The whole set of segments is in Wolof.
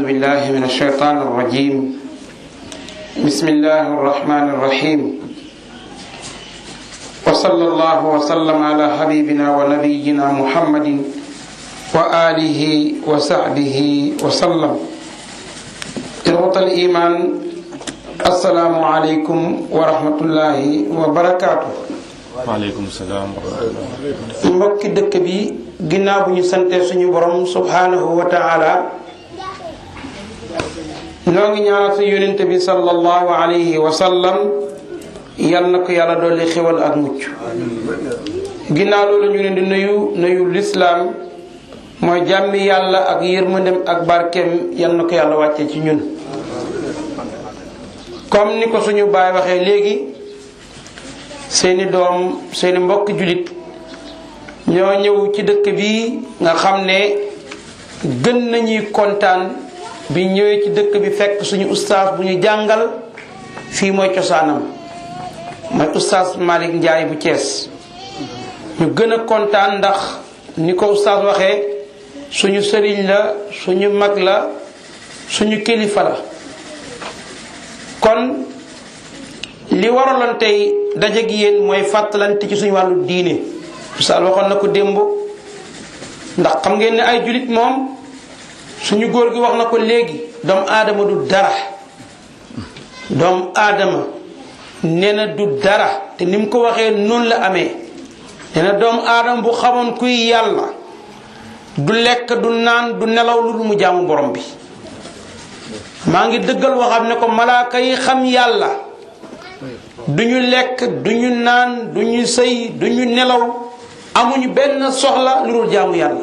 بالله من الشيطان الرجيم بسم الله الرحمن الرحيم وصلى الله وسلم على حبيبنا ونبينا محمد وآله وصحبه وسلم. إخوة الإيمان السلام عليكم ورحمة الله وبركاته. waaleykum salaam wa rahmatulah. mbokki dëkk bi ginnaaw bu ñu sante suñu borom subhanahu wa taala noo ngi ñaanal su yonent bi sallallahu alayhi wa sallam yal na ko yàlla dolli xewal ak mucc. ginnaaw loolu ñu leen di nuyu lislaam mooy jàmmi yàlla ak yërmandem ak barkeem yal na ko yàlla wàcce ci ñun. comme ni ko suñu baay waxee léegi seeni doom seeni mbokk julit ñoo ñëw ci dëkk bi nga xam ne gën nañuy kontaan bi ñëwee ci dëkk bi fekk suñu ustaas bu ñu jàngal fii mooy cosaanam mooy ustaas Malick Ndiaye bu Thiès. ñu gën a kontaan ndax ni ko ustaas waxee suñu sëriñ la suñu mag la suñu kilifa la. kon li waraloon tey daje gi yéen mooy fàttalante ci suñu wàllu diine ustaas waxoon na ko démb ndax xam ngeen ne ay julit moom suñu góor gi wax na ko léegi doomu aadama du dara doomu aadama nee na du dara te ni mu ko waxee noonu la amee nee na doomu aadama bu xamoon kuy yàlla du lekk du naan du nelaw lu mu jaamu borom bi. maa ngi dëggal waxam ne ko malaaka yi xam yàlla duñu lekk duñu naan duñu sëy duñu nelaw amuñu benn soxla lu dul jaamu yàlla.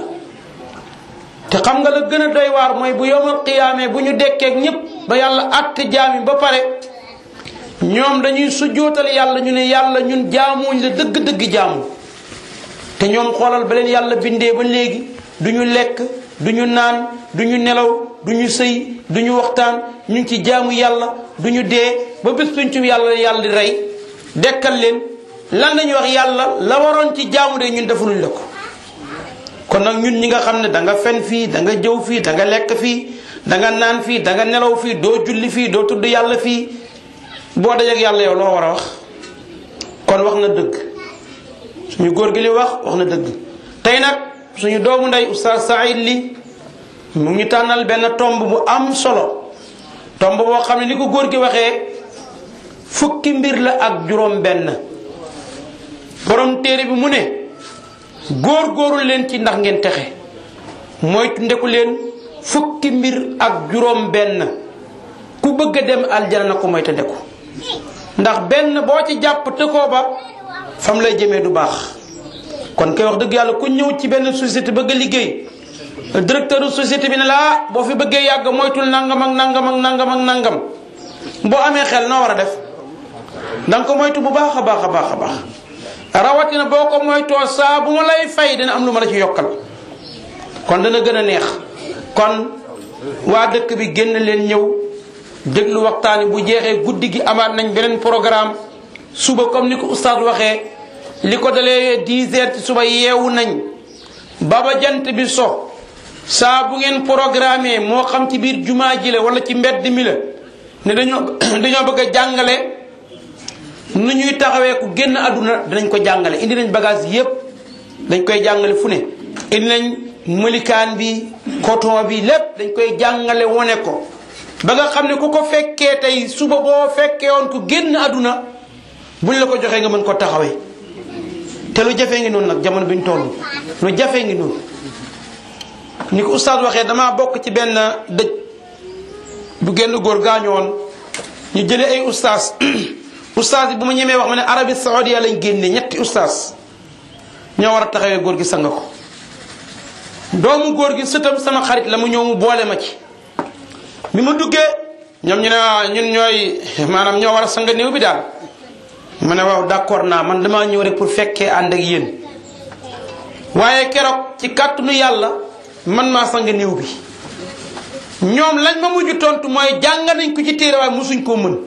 te xam nga la gën a doy waar mooy bu yowmal qiyaamee bu ñu dekkeek ñépp ba yàlla àtte jaami ba pare ñoom dañuy sujjootal yàlla ñu ne yàlla ñun jaamuñ la dëgg-dëgg jaamu. te ñoom xoolal ba leen yàlla bindee ba léegi duñu lekk duñu naan duñu nelaw duñu sëy duñu waxtaan ñu ngi ci jaamu yàlla duñu dee ba bés pencum yàlla di rey dekkal leen lan lañuy wax yàlla la waroon ci jaamu de ñun defaluñ la ko. kon nag ñun ñi nga xam ne da nga fen fii da nga jëw fii da nga lekk fii da nga naan fii da nga nelaw fii doo julli fii doo tudd yàlla fii boo dajeek yàlla yow loo war a wax. kon wax na dëgg suñu góor gi li wax na dëgg. tey nag suñu doomu ndey Oustaz Saïd li mu ngi tànnal benn tomb bu am solo tomb boo xam ne ni ko góor gi waxee fukki mbir la ak juróom benn borom téere bi mu ne góor-góorul leen ci ndax ngeen texe mooy ndeku leen fukki mbir ak juróom benn ku bëgg a dem aljana na ko mooy te ndeku ndax benn boo ci jàpp tëkkoo ba fam lay jëmee du baax. kon kay wax dëgg yàlla ku ñëw ci benn société bëgg a liggéey directeur société bi ne laa boo fi bëggee yàgg moytul nangam ak nangam ak nangam ak nangam boo amee xel noo war a def danga ko moytu bu baax a baax a baax a baax rawatina boo ko moytoo saa bu ma lay fay dina am lu ma la ci yokkal kon dana gën a neex. kon waa dëkk bi génn leen ñëw déglu waxtaani bu jeexee guddi gi amaat nañ beneen programme suba comme ni ko oustaz waxee li ko dalee 10 heures ci suba yeewu nañ baba jant bi so saa bu ngeen programme moo xam ci biir jumaa ji la wala ci mbedd mi la ne dañoo bëgg a jàngale nu ñuy taxawee ku génn àdduna dinañ ko jàngale indi nañ bagage yépp dañ koy jàngale fu ne indi nañ mëlikaan bi coton bi lépp dañ koy jàngale wone ko ba nga xam ne ku ko fekkee tey suba boo fekkee woon ku génn àdduna buñ la ko joxee nga mën ko taxawee. te lu jafee ngi noonu nag jamono bi ñu toll lu jafee ngi noonu ni ko oustaz waxee damaa bokk ci benn dëj bu génn góor gaañu woon ñu jëlee ay oustaz oustaz yi bu ma ñemee wax ma ne Arabie Saoudia lañ génne ñetti oustaz ñoo war a taxawee góor gi sang ko. doomu góor gi sëtam sama xarit la mu ñëw mu boole ma ci bi ma duggee ñoom ñu ne ñun ñooy maanaam ñoo war a sang néew bi daal. ma ne waaw d'accord naa man damaa ñëw rek pour fekkee ànd ak yéen waaye keroog ci kàttanu yàlla man maa sang néew bi ñoom lañ ma mujj tontu mooy jàng nañ ko ci téere waaye mosuñ koo mën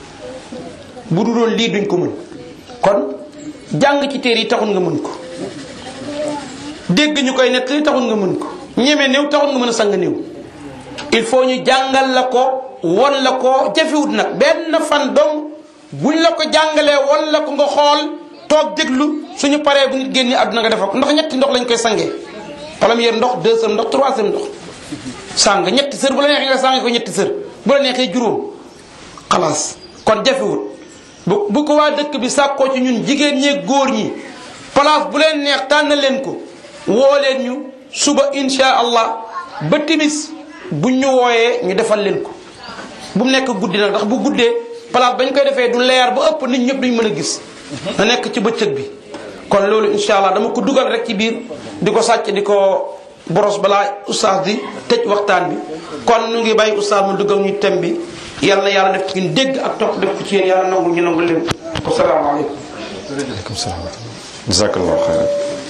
bu du doon lii duñ ko mën. kon jàng ci téere yi taxul nga mën ko dégg ñu koy nettali taxul nga mën ko ñeme néew taxul nga mën a sang néew il faut ñu jàngal la ko won la ko jafewut nag benn fan dong buñ la ko jàngalee won la ko nga xool toog déglu suñu paree bu nit génni àdduna nga defal ko ndax ñetti ndox lañ koy sangee première ndox deuxième ndox troisième ndox sàng ñetti sër bu la neexee nga sàng ko ñetti sër bu la neexee juróom xalaas kon jafewut bu ko waa dëkk bi sàkkoo ci ñun jigéen ñeeg góor ñi place bu leen neex tànn leen ko woo leen ñu suba insha allah ba timis buñ ñu wooyee ñu defal leen ko bu mu nekk guddi nag ndax bu guddee place bañ koy defee du leer ba ëpp nit ñëpp duñ mën a gis na nekk ci bëccëg bi kon loolu insha allah dama ko dugal rek ci biir di ko sàcc di ko boros balaa oustaz di tëj waxtaan bi kon ñu ngi bàyyi oustaz mu dugal ñu thème bi yàlla na yàlla def ci ñu dégg ak topp def ko ci yéen yàlla nangul ñu nangul leen asalaamaaleykum. waaleykum salaam. jazakallahu xayran.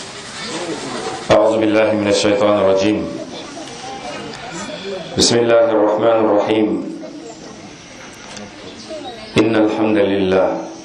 أعوذ بالله من الشيطان الرجيم بسم الله الرحمن الرحيم إن الحمد لله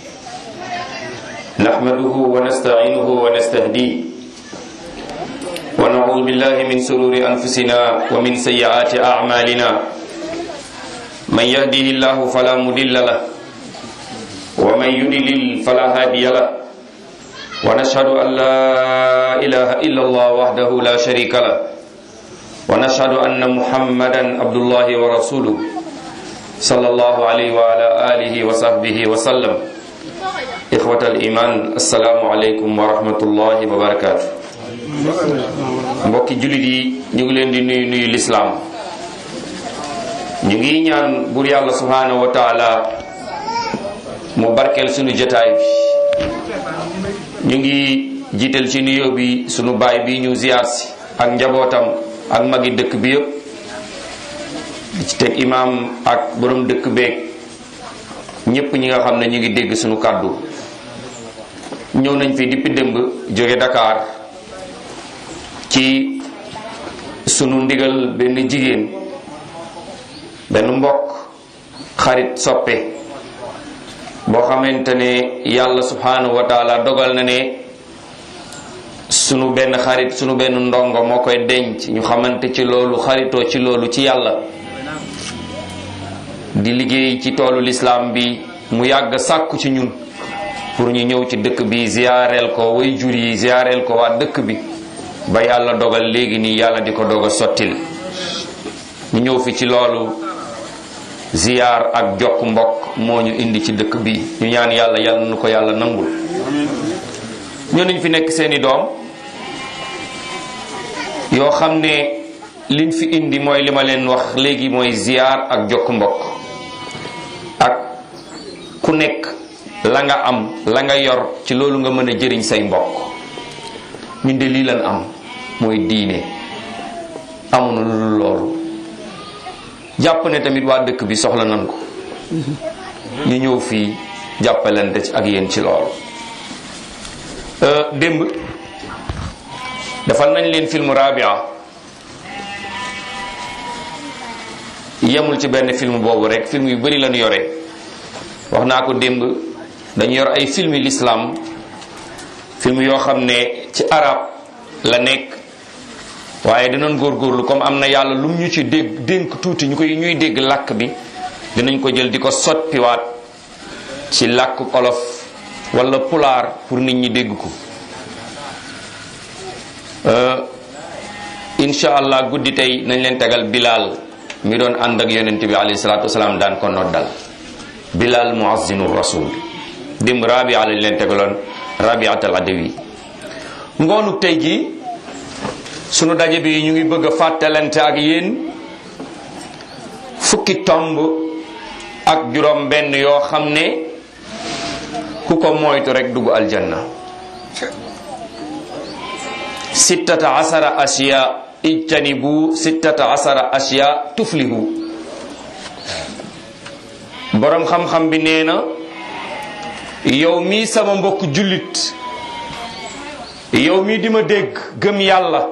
نحمده ونستعينه ونستهديه ونعوذ بالله من شرور أنفسنا ومن سيئات أعمالنا من يهده الله فلا مضل له ومن يضلل فلا هادي له ونشهد أن لا إله إلا الله وحده لا شريك له ونشهد أن محمدا عبد الله ورسوله صلى الله عليه وعلى آله وصحبه وسلم إخوة الإيمان السلام عليكم ورحمة الله وبركاته mbokki jullit yi ñu ngi leen di nuyu lislaam ñu ngi ñaan buur yàlla subhanahu wa taala mu barkeel sunu jotaay bi ñu ngi jiital ci nuyoo bi sunu baay bi ñu ziyaar si ak njabootam ak magi dëkk bi yëpp di ci teg imaam ak borom dëkk beeg ñépp ñi nga xam ne ñu ngi dégg sunu kàddu ñëw nañ fi depuis démb jóge Dakar ci sunu ndigal benn jigéen benn mbokk xarit soppe boo xamante ne yàlla subhanahu wa taala dogal na ne sunu benn xarit sunu benn ndongo moo koy denc ñu xamante ci loolu xaritoo ci loolu ci yàlla di liggéey ci toolu lislaam bi mu yàgg sàkku ci ñun pour ñu ñëw ci dëkk bi ziyaareel ko way jur yi ziyaareel ko waa dëkk bi ba yàlla dogal léegi nii yàlla di ko doog a sottil ñu ñëw fi ci loolu ziyaar ak jokk mbokk moo ñu indi ci dëkk bi ñu ñaan yàlla yàlla nu ko yàlla nangul ñoo nañ fi nekk seeni doom yoo xam ne liñ fi indi mooy li ma leen wax léegi mooy ziyaar ak jokk mbokk ak ku nekk la nga am la nga yor ci loolu nga mën a jëriñ say mbokk ñun de lii lan am mooy diine amuñu lu dul loolu jàpp ne tamit waa dëkk bi soxla nan ko ñu ñëw fii jàppalante ci ak yéen ci loolu démb defal nañ leen film Rabia yemul ci benn film boobu rek film yu bari lañu yore wax naa ko démb dañu yor ay film l'islam film yoo xam ne ci arab la nekk waaye dinañ góorgóorlu comme am na yàlla lum ñu ci dégg dénk tuuti ñuy dégg làkk bi dinañ ko jël di ko sottiwaat ci làkk olof wala pulaar pour nit ñi dégg ko insha allah guddi tey nañ leen tegal Bilal mi doon ànd ak yonent bi alayhi salaatu wasalaam daan ko noddal Bilal muazzinu rasul démb Rabia lañ leen tegaloon Rabiat al Adawi ngoonu tey gi sunu daje bi ñu ngi bëgg a fàttalante ak yéen fukki tomb ak juróom benn yoo xam ne ku ko moytu rek dugg aljanna sittata asara asiya ijtanibu sittata asara asiya tuflihu borom xam-xam bi nee na yow mii sama mbokk jullit yow mii di ma dégg gëm yàlla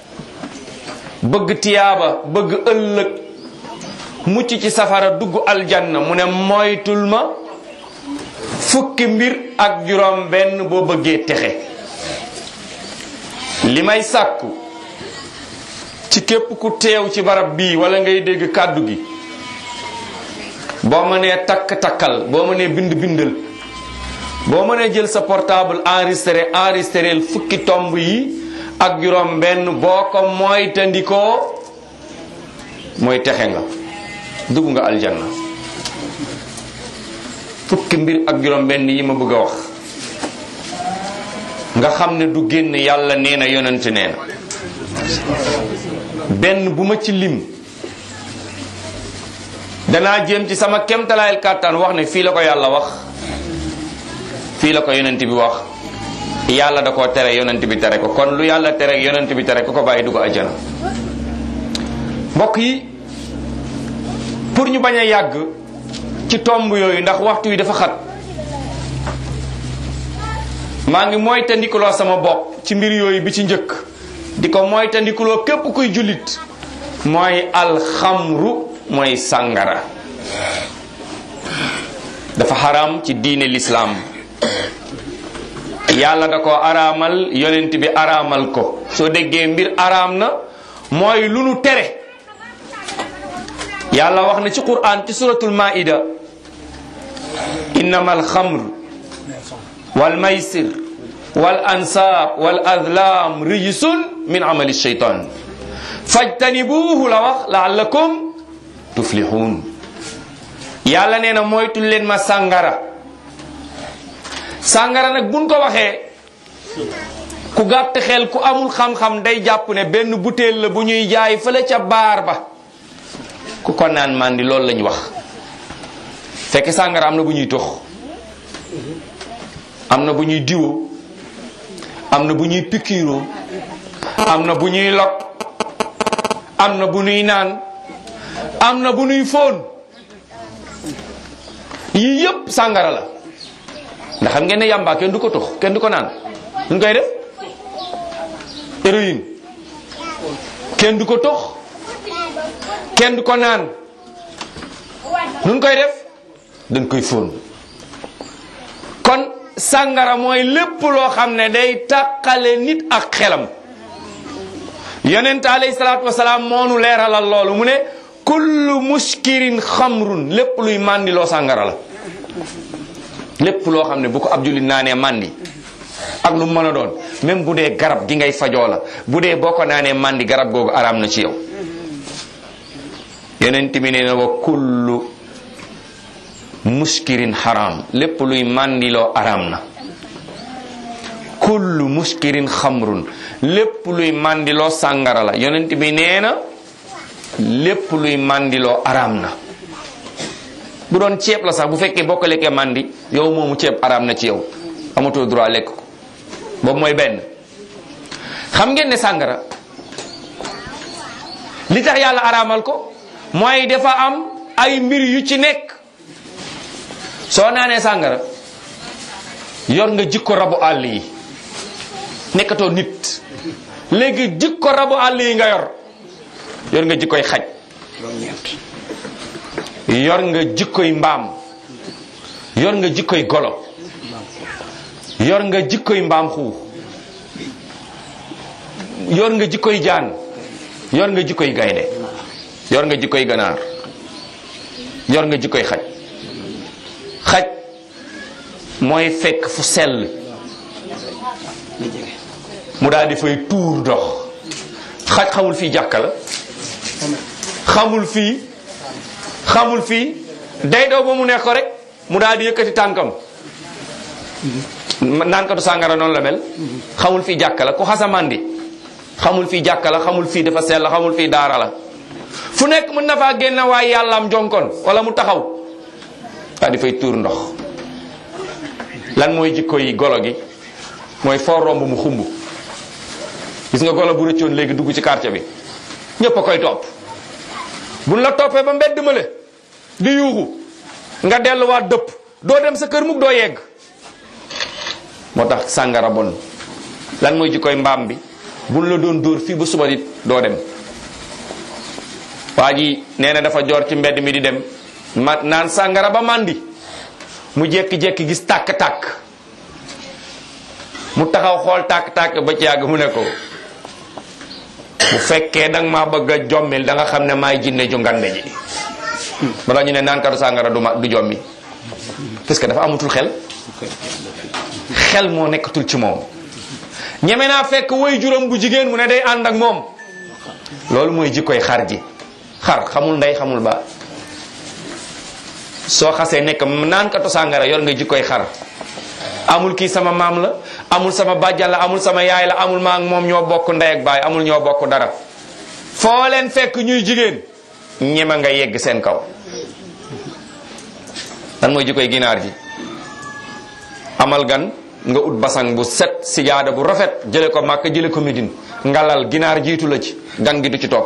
bëgg tiyaaba bëgg ëllëg mucc ci safara dugg aljanna mu ne moytul ma fukki mbir ak juróom benn boo bëggee texe li may sàkku ci képp ku teew ci barab bii wala ngay dégg kàddu gi boo mënee takk-takkal boo mënee bind-bindal boo mënee jël sa portable enregistré fukki tomb yi ak juróom benn boo ko mooy tandikoo mooy texe nga dugg nga aljanna fukki mbir ak juróom benn yi ma bëgg a wax nga xam ne du génn yàlla nee na yonent nee na benn bu ma ci lim danaa jéem ci sama kemtalaayal kàttan wax ne fii la ko yàlla wax fii la ko yonent bi wax yàlla da koo tere yonent bi tere ko kon lu yàlla tere yonent bi tere ko bàyyi dugg ajjana mbokk yi pour ñu bañ a yàgg ci tomb yooyu ndax waxtu wi dafa xat maa ngi moytandikuloo sama bopp ci mbir yooyu bi ci njëkk di ko moytandikuloo képp kuy jullit mooy alxamru mooy sàngara dafa xaraam ci diine lislaam yàlla da ko araamal yonent bi araamal ko soo déggee mbir araam na mooy lu nu tere yàlla wax na ci Qur'an ci suratul maida innama alxamr wal maysir wal ansab wal azlam rijsun min amali shaytan fajtanibuhu la wax la'allakum tuflihun yàlla nee na moytul leen ma sàngara sàngara nag buñ ko waxee ku gàtt xel ku amul xam-xam day jàpp ne benn butéel la bu ñuy jaay fële ca baar ba ku ko naan mandi loolu lañ wax fekk sàngara am na bu ñuy tox am na bu ñuy diwo am na bu ñuy pikiiroo am na bu ñuy lok am na bu ñuy naan am na bu ñuy fóon yii yëpp sàngara la ndax xam ngeen ne yàmbaa kenn du ko tox kenn du ko naan nu koy def héroïne kenn du ko tox kenn du ko naan nun koy def dañ koy fóon kon sàngara mooy lépp loo xam ne day tàqale nit ak xelam yonent alayhi salaatu wasalaam moonu leeralal loolu mu ne kullu muskirin xamrun lépp luy màndiloo sàngara la lépp loo xam ne bu ko ab jullit naanee màndi ak lu mën a doon même bu dee garab gi ngay fajoo la bu dee boo ko naanee màndi garab googu araam na ci yow yonent bi nee na wa kullu muskirin haram lépp luy màndiloo araam na kullu muskirin xamrun lépp luy màndiloo sàngara la yonent bi nee na lépp luy màndiloo araam na bu doon ceeb la sax bu fekkee boo ko lekkee màndi yow moomu ceeb araam na ci yow amatoo droit lekk ko boobu mooy benn xam ngeen ne sàngara li tax yàlla araamal ko mooy dafa am ay mbir yu ci nekk soo naanee sàngara yor nga jikko rabu àll yi nekkatoo nit léegi jikko rabu àll yi nga yor nga jikkoy xaj yor nga jikkoy mbaam yor nga jikkoy golo yor nga jikkoy mbaam xuux yor nga jikkoy jaan yor nga jikkoy gaynde yor nga jikkoy ganaar yor nga jikkoy xaj xaj mooy fekk fu sell mu daal di fay tuur ndox xaj xamul fii jàkka la xamul fii day daw ba mu nekk ko rek mu daal di yëkkati tànkam naan katu sàngara noonu la mel xamul fii jàkka la ku xasamandi xamul fii jàkka la xamul fii dafa sell xamul fii daara la fu nekk mën na faa génn waaye yàllaam jonkon wala mu taxaw daal di fay tuur ndox lan mooy jikko yi golo gi mooy foo romb mu xumb gis nga golo bu rëccoon léegi dugg ci quartier bi ñëpp a koy topp buñ la toppee ba mbedd ma le di yuuxu nga delluwaat dëpp doo dem sa kër mukk doo yegg moo tax sàngara bon lan mooy jikkoy mbaam bi buñ la doon dóor fii ba suba dit doo dem waa ji nee na dafa joor ci mbedd mi di dem naan sàngara ba màndi mu jekki-jekki gis tàkk-tàkk mu taxaw xool tàkk-tàkk ba ci yàgg mu ne ko bu fekkee danga maa bëgg a jommil da nga xam ne maay jinne ju ngande ji bala ñu ne naan katu sàngara du jommi parce que dafa amatul xel moo nekkatul ci moom. ñeme naa fekk way juróom bu jigéen mu ne day ànd ak moom loolu mooy jikkoy xar ji. xar xamul ndey xamul ba soo xasee nekk naan katu sàngara yor nga jikkoy xar. amul kii sama maam la amul sama bàjjan la amul sama yaay la amul maa ak moom ñoo bokk ndey ak baay amul ñoo bokk dara foo leen fekk ñuy jigéen ñema nga yegg seen kaw. lan mooy jikkoy ginaar ji amal gan nga ut basang bu set sijaada bu rafet jële ko Màkka jële ko Medine ngalal ginaar jiitu la ci gan gi du ci toog.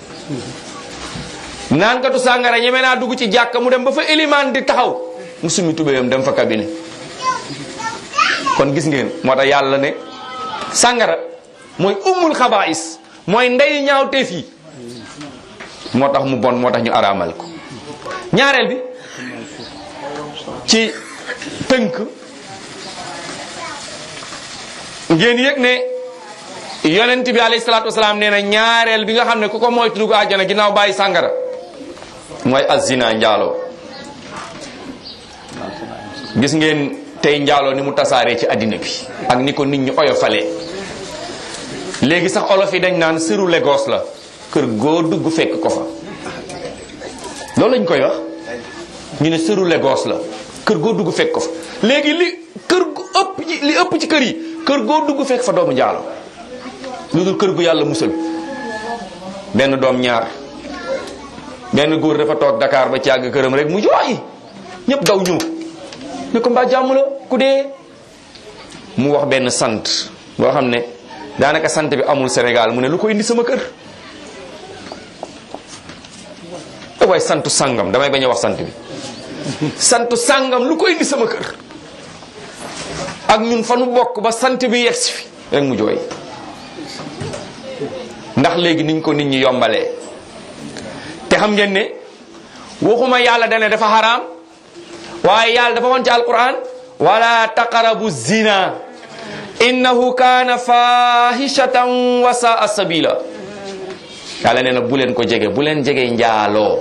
naan katu sàngara ñeme naa dugg ci jàkka mu dem ba fa ilimaan di taxaw mu sumi tubéyam dem fa cabine. kon gis ngeen moo tax yàlla ne sàngara mooy ummul xabaais mooy ndey ñaawteef yi moo tax mu bon moo tax ñu araamal ko. ñaareel bi ci tënk ngeen yëg ne yonent bi alayhi salaatu wasalaam nee na ñaareel bi nga xam ne ku ko moytu dugg àjjana ginnaaw bàyyi sàngara mooy azina njaaloo. gis ngeen tey njaaloo ni mu tasaaree ci àddina bi ak ni ko nit ñi oyofalee léegi sax olof yi dañ naan sëru Lagos la kër goo dugg fekk ko fa loolu lañ koy wax ñu ne sëru Lagos la kër goo dugg fekk ko fa léegi li ëpp ci kër yi kër goo dugg fekk fa doomu njaaloo lu dul kër gu yàlla musal benn doom ñaar benn góor dafa toog Dakar ba ci àgg këram rek mu jooy ñëpp daw ñëw ne ko mbaa jàmm la ku dee mu wax benn sant boo xam ne daanaka sant bi amul Sénégal mu ne lu ko indi sama kër waaye santu sàngam damay bañ a wax sant bi santu sàngam lu ko indi sama kër ak ñun fa nu bokk ba sant bi yegsi fi rek mu jooy ndax léegi niñ ko nit ñi yombalee te xam ngeen ne waxuma yàlla dane dafa xaraam waaye yàlla dafa won ci alquran wala taqrabu zina innahu kaana fahishatan wa saa sabila yàlla nee na bu leen ko jege bu leen jege njaaloo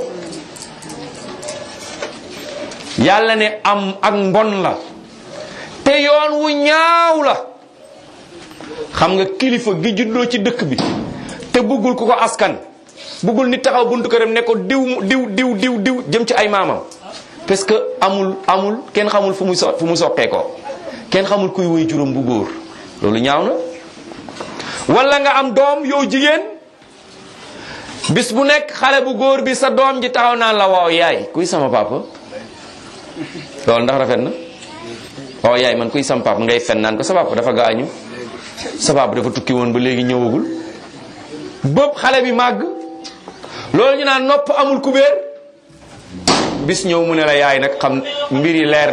yàlla ne am ak mbon la te yoon wu ñaaw la. xam nga kilifa gi juddoo ci dëkk bi te bëggul ku ko askan bëggul nit taxaw buntu këram ne ko diw jëm ci ay maamam parce que amul kenn xamul fu mu soqee ko kenn xamul kuy woy juróom bu góor loolu ñaaw na. wala nga am doom yow jigéen bis bu nekk xale bu góor bi sa doom ji taxaw naan la waaw yaay kuy sama papa loolu ndax rafet na. waaw yaay man kuy sama papa ngay fen naan ko sa papa dafa gaañu sa papa dafa tukki woon ba léegi ñëwagul bëpp xale bi màgg loolu ñu naan nopp amul kubéer bis ñëw mu ne la yaay nag xam mbir yi leer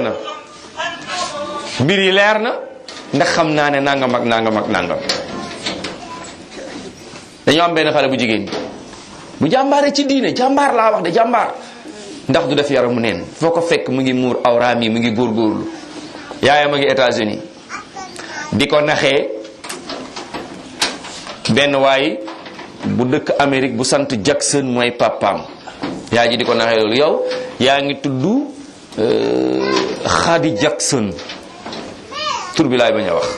na ndax xam naa ne nangam ak nangam ak nangam. dañoo am benn xale bu jigéen bu jàmbaare ci diine jàmbaar laa wax de jàmbaar ndax du def yaramu neen foo ko fekk mu ngi muur awraam yi mu ngi góorgóorlu yaayam a ngi États-Unis di ko naxee benn waay bu dëkk Amérique bu sant Jackson mooy papaam yaay ji di ko naxee loolu yow yaa ngi tudd Khady Jackson tur bi laay bañ a wax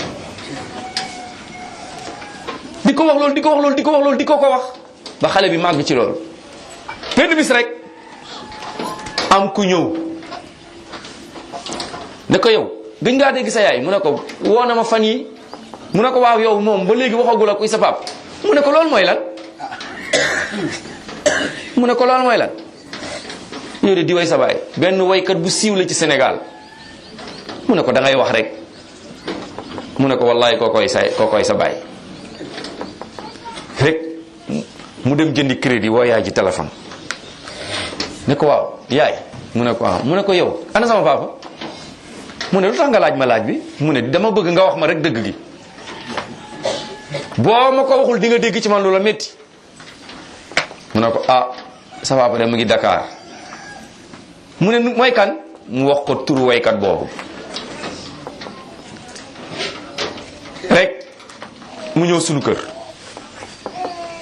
di ko wax loolu di ko wax ba xale bi màgg ci loolu benn bis rek am ku ñëw ne ko yow gëj ngaa dégg sa yaay mu ne ko woo na ma fan yi mu ne ko waaw yow moom ba léegi waxagul ak kuy sa pap mu ne ko loolu mooy lan yow de di way sa baay benn waykat bu siiw la ci Sénégal mu ne ko da ngay wax rek mu ne ko wallahi kookoy sa baay rek mu dem jëndi crédit woo yaay ji téléphone ne ko waaw yaay mu ne ko mu ne ko yow ana sama papa mu ne lu tax nga laaj ma laaj bi mu ne dama bëgg nga wax ma rek dëgg gi boo ma ko waxul di nga dégg ci man lu la métti mu ne ko sa papa de mu ngi Dakar mu ne mooy kan mu wax ko turu waykat boobu rek mu ñëw sunu kër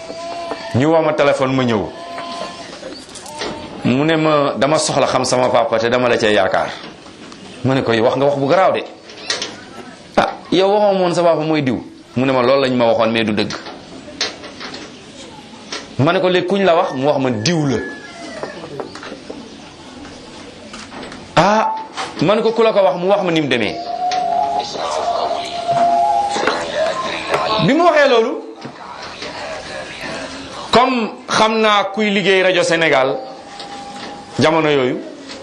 ñu woo ma téléphone ma ñëw mu ne ma dama soxla xam sama papa te dama la cay yaakaar ma ne ko wax nga wax bu garaaw de ah yow waxoo moon sa papa mooy diw mu ne ma loolu lañ ma waxoon mais du dëgg ma ne ko léegi kuñ la wax mu wax ma diw la ah ma ne ko ku la ko wax mu wax ma ni mu demee bi mu waxee loolu comme xam naa kuy liggéey rajo Sénégal jamono yooyu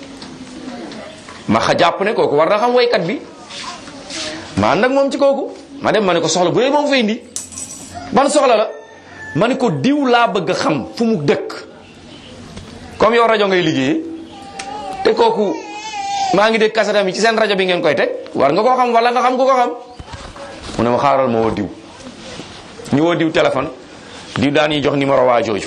ma jàpp ne kooku war na xam waykat bi ma ànd ak moom ci kooku ma dem ma ne ko soxla bu dee moom fay indi ban soxla la ma ne ko diw laa bëgg a xam fu mu dëkk comme yow rajo ngay liggéey te kooku maa ngi dégg kasetam yi ci seen rajo bi ngeen koy teg war nga koo xam wala nga xam ku ko xam mu ne ma xaaral ma woo diw ñu woo diw téléphone diw daan ñuy jox numéro waa jooju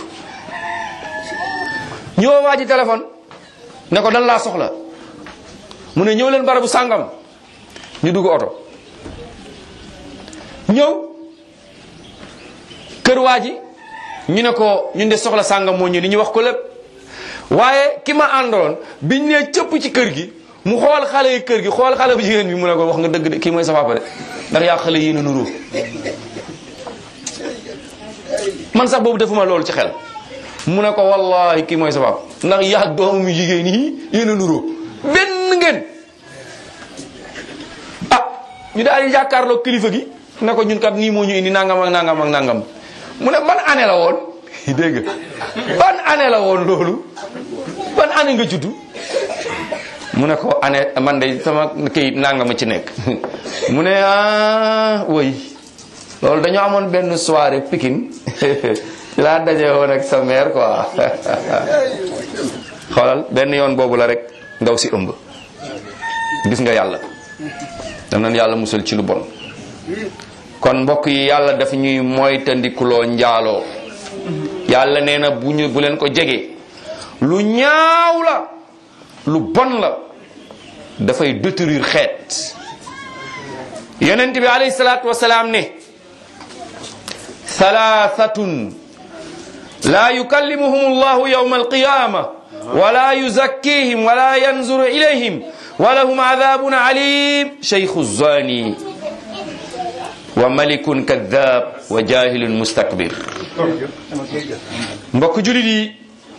ñu woo waa ji téléphone ne ko dan laa soxla mu ne ñëw leen barabu sàngam ñu dugg oto ñëw kër waa ji ñu ne ko ñun de soxla sàngam moo ñëw ni ñu wax ko lépp waaye ki ma àndoon biñ ne cëpp ci kër gi mu xool xale yi kër gi xool xale bu jigéen bi mu ne ko wax nga dëgg de kii mooy sa papa de ndax yaa xale yéen a nuroo man sax boobu defuma loolu ci xel mu ne ko wallahi kii mooy sa papa ndax yaa doomu jigéen yi yéen a nuroo benn ngeen ah ñu daal di jàkkaarloo kilifa gi ne ko ñun kat nii moo ñu indi nangam ak nangam ak nangam mu ne ban année la woon dégg nga ban année la woon loolu ban année nga juddu mu ne ko année man de sama kayit nangama ci nekk mu ne ah woy loolu dañoo amoon benn soirée Pikine laa daje woon ak sa mère quoi xoolal benn yoon boobu la rek ndaw si ëmb gis nga yàlla dam nañ yàlla musal ci lu bon kon mbokk yi yàlla daf ñuy moytandikuloo njaaloo yàlla nee na bu leen ko jege lu ñaaw la lu bon la dafay détruire xeet yonent bi alayhi salaatu wasalaam ne thalathatun la yukallimuhum allahu yawma alqiyama wala yuzakkihim wala yanzuru ilayhim wa lahum adhabun alim shaykhu zani wa malikun kadhab wa jahilun mustakbir mbokk julit yi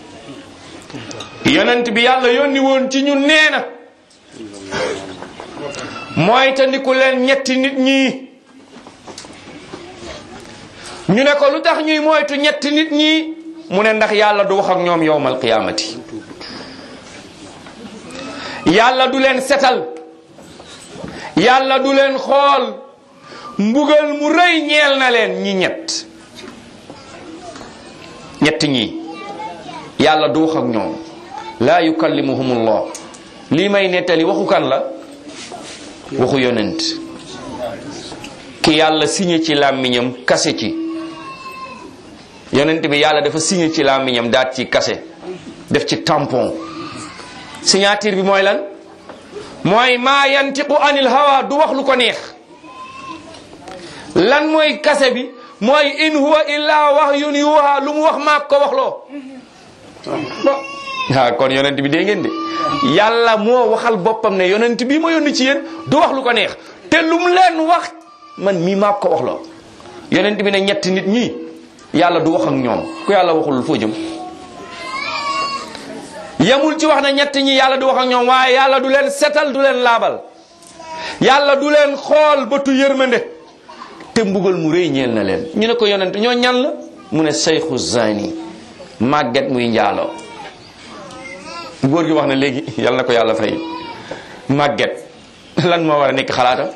yonent bi yàlla yónni woon ci ñun nee na mooy tandiku leen ñetti nit ñi ñu ne ko lu tax ñuy moytu ñetti nit ñi mu ne ndax yàlla du wax ak ñoom yowmal qiyaamati yàlla du leen setal yàlla du leen xool mbugal mu rëy ñeel na leen ñi ñett ñi yàlla du wax ak ñoom laa yukallimuhumullah lii may nettali waxu kan la waxu yonent ki yàlla signé ci làmmiñam kase ci yonent bi yàlla dafa signé ci làmmiñam daat ci kase def ci tampon signature bi mooy lan mooy maa yantiqu anil hawa du wax lu ko neex lan mooy kase bi mooy in huwa illa wahyun yuha lu mu wax maak ko wax loo kon yonent bi dégg ngeen de yàlla moo waxal boppam ne yonent bi ma yónni ci yéen du wax lu ko neex te lu mu leen wax man mii maak ko wax loo yonent bi ne ñetti nit ñi yàlla du wax ak ñoom ku yàlla waxul foo jëm yemul ci wax na ñett ñi yàlla du wax ak ñoom waaye yàlla du leen setal du leen laabal yàlla du leen xool bëtu yërmande te mbugal mu rëy ñeel na leen ñu ne ko yonent ñoo ñan la mu ne sayxu zani màgget muy njaaloo góor gi wax na léegi yàlla na ko yàlla fay màgget lan moo war a nekk xalaatam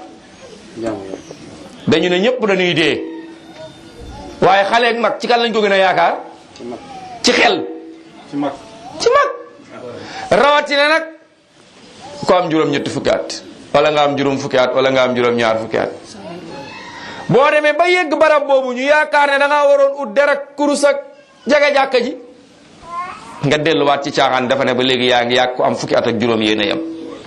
dañu ne ñëpp dañuy dee waaye xale ak mag ci kan lañ ko gën a yaakaar ci xel ci mag rawatina nag ko am juróom ñetti fukki at wala nga am juróom fukki at wala nga am juróom ñaar fukki at boo demee ba yegg barab boobu ñu yaakaar ne da ngaa waroon ut dara kurus ak jaga jàkka ji nga delluwaat ci caaxaan dafa ne ba léegi yaa ngi yàgg ko am fukki at ak juróom yéen a yem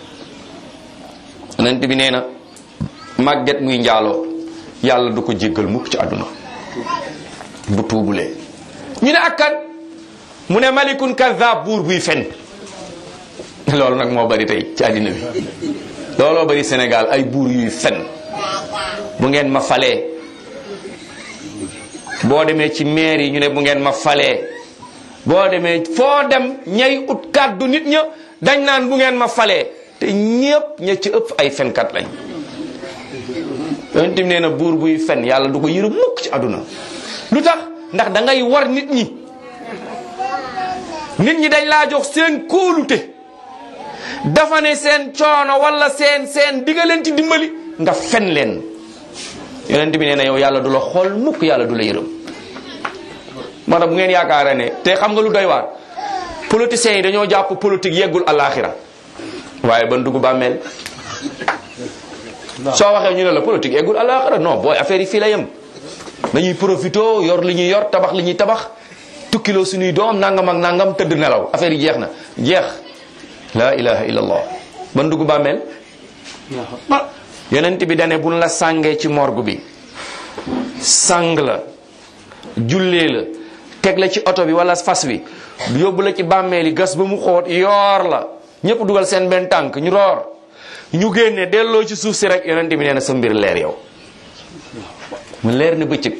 nant bi nee na màgget muy njaaloo yàlla du ko jéggal mukk ci àdduna bu tuubulee ñu ne ak kan mu ne malikun kadhab buur buy fen loolu nag moo bari tey ci àddina bi looloo bari Sénégal ay buur yuy fen bu ngeen ma falee boo demee ci maire yi ñu ne bu ngeen ma falee boo demee foo dem ñay ut kàddu nit ña dañ naan bu ngeen ma falee te ñépp ña ci ëpp ay fenkat lañ yonent bi nee na buur buy fen yàlla du ko yërëm mukk ci àdduna lu tax ndax da ngay war nit ñi dañ laa jox seen kóolute dafa ne seen coono wala seen digga leen ci dimbali nga fen leen yonent bi nee na yow yàlla du la xool mukk yàlla du la yërëm moo tax bu ngeen yaakaara ne te xam nga lu doy waar politiciens yi dañoo jàpp politique yeggul alaxira waaye ban dugg bàmmeel soo waxee ñu ne la politique yeggul alaxira non booy affaire yi fii la yem dañuy profito yor li ñuy yor tabax li ñuy tabax tukkiloo suñuy doom nangam ak nangam tëdd nelaw affaire yi jeex na jeex la ilaha illallah ban dugg bàmmeel yonent bi dane buñ la sàngee ci morgue bi sàng la jullee la teg la ci oto bi wala fas bi yóbbu la ci bàmmeel yi gas ba mu xóot yoor la ñëpp dugal seen benn tànk ñu roor ñu génne delloo ci suuf si rek yonent bi nee na sa mbir leer yow mu leer ne bëccëg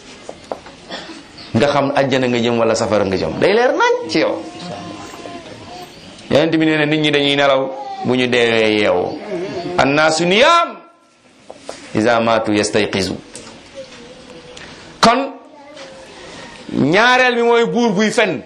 nga xam àjjana nga jëm wala safara nga jëm day leer nañ ci yow yonent bi nee na nit ñi dañuy nelaw bu ñu deewee yeewu annaasu niyaam iza maatu yastayqizu kon ñaareel bi mooy buur buy fen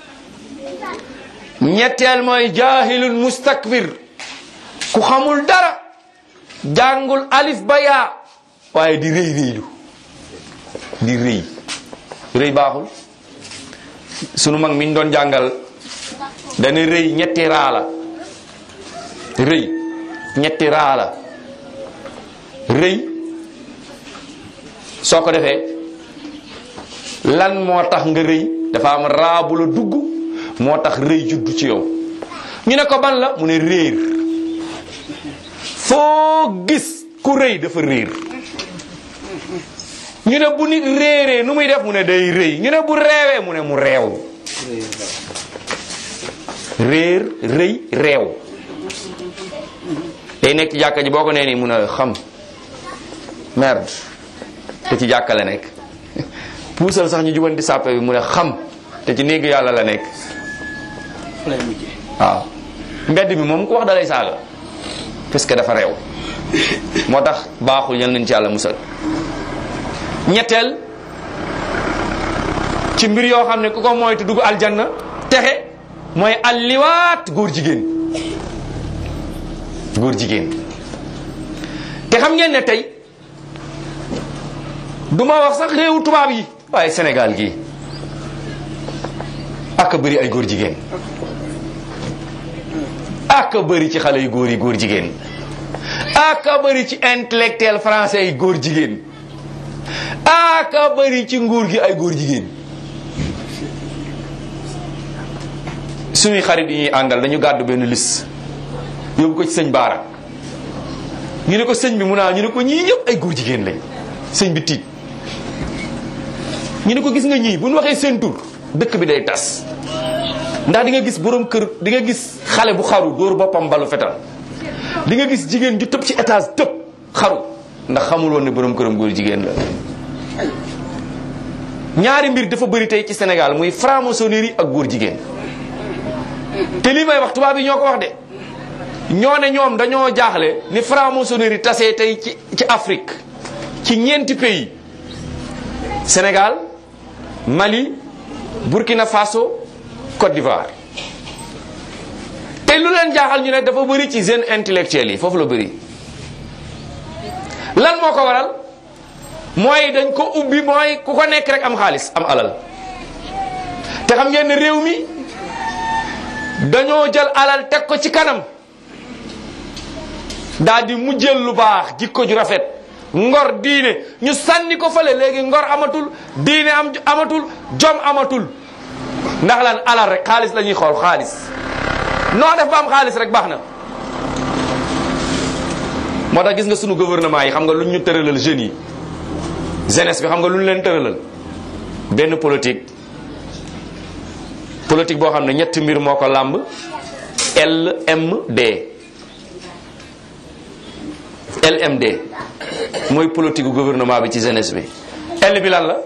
ñetteel mooy jaahilun mustakbir ku xamul dara jàngul alif ba yaa waaye di rëy rëylu di rëy baaxul sunu mag mi ñu doon jàngal dana rëy ñetti raa la rëy ñetti raa la rëy soo ko defee lan moo tax nga rëy dafa am raa bu la dugg moo tax rëy juddu ci yow ñu ne ko ban la mu ne réer foo gis ku rëy dafa réer ñu ne bu nit réeree nu muy def mu ne day rëy ñu ne bu reewee mu ne mu reew réer rëy reew day nekk ci jàkka ji boo ko nee nii mun a xam merde te ci jàkka la nekk puusal sax ñu jubanti sàppe bi mu ne xam te ci néegu yàlla la nekk waaw mbedd bi moom ku wax dalay saaga parce que dafa réew moo tax baaxul yal nañ ci yàlla musal ñetteel ci mbir yoo xam ne ku ko moytu dugg aljanna texe mooy alliwaat góor jigéen te xam ngeen ne tey duma wax sax réewu tubaab yi waaye Sénégal gi ak bëri ay góor jigéen ak bëri ci xale yu góor yi góor jigéen ak bëri ci intellectuel français yi góor jigéen ak bëri ci nguur gi ay góor jigéen suñuy xarit yi ñuy àndal dañu gàddu benn liste yóbbu ko ci sëñ Baara ñu ne ko sëñ bi mu naa ñu ne ko ñii ñëpp ay góor jigéen lañ sëñ bi tiit ñu ne ko gis nga ñii bu ñu waxee seen tur dëkk bi day tas ndax di nga gis borom kër di nga gis xale bu xaru dóor boppam balu fetal di nga gis jigéen ju tëb ci étage tëb xaru ndax xamul woon ne borom këram góor jigéen la. ñaari mbir dafa bëri tey ci Sénégal muy franc-maçonnerie ak góor jigéen te lii may wax tubaab yi ñoo ko wax de ñoo ne ñoom dañoo jaaxle ni franc-maçonnerie tasee tey ci Afrique ci ñeenti pays Sénégal Mali Burkina Faso Côte d'Ivoire te lu leen jaaxal ñu ne dafa bëri ci jeunes intellectuels yi foofu la bëri lan moo ko waral mooy dañ ko ubbi mooy ku ko nekk rek am xaalis am alal te xam ngeen ne réew mi dañoo jël alal teg ko ci kanam daal di mujjeel lu baax jikko ju rafet ngor diine ñu sànni ko fële léegi ngor amatul diine amatul jom amatul ndax lan alal rek xaalis la ñuy xool xaalis noo def ba am xaalis rek baax na. moo tax gis nga sunu gouvernement yi xam nga lu ñu tëralal jeunes yi jeunesse bi xam nga lu ñu leen tëralal benn politique politique boo xam ne ñetti mbir moo ko làmb LMD mooy politique gouvernement bi ci jeunesse bi. L bi lan la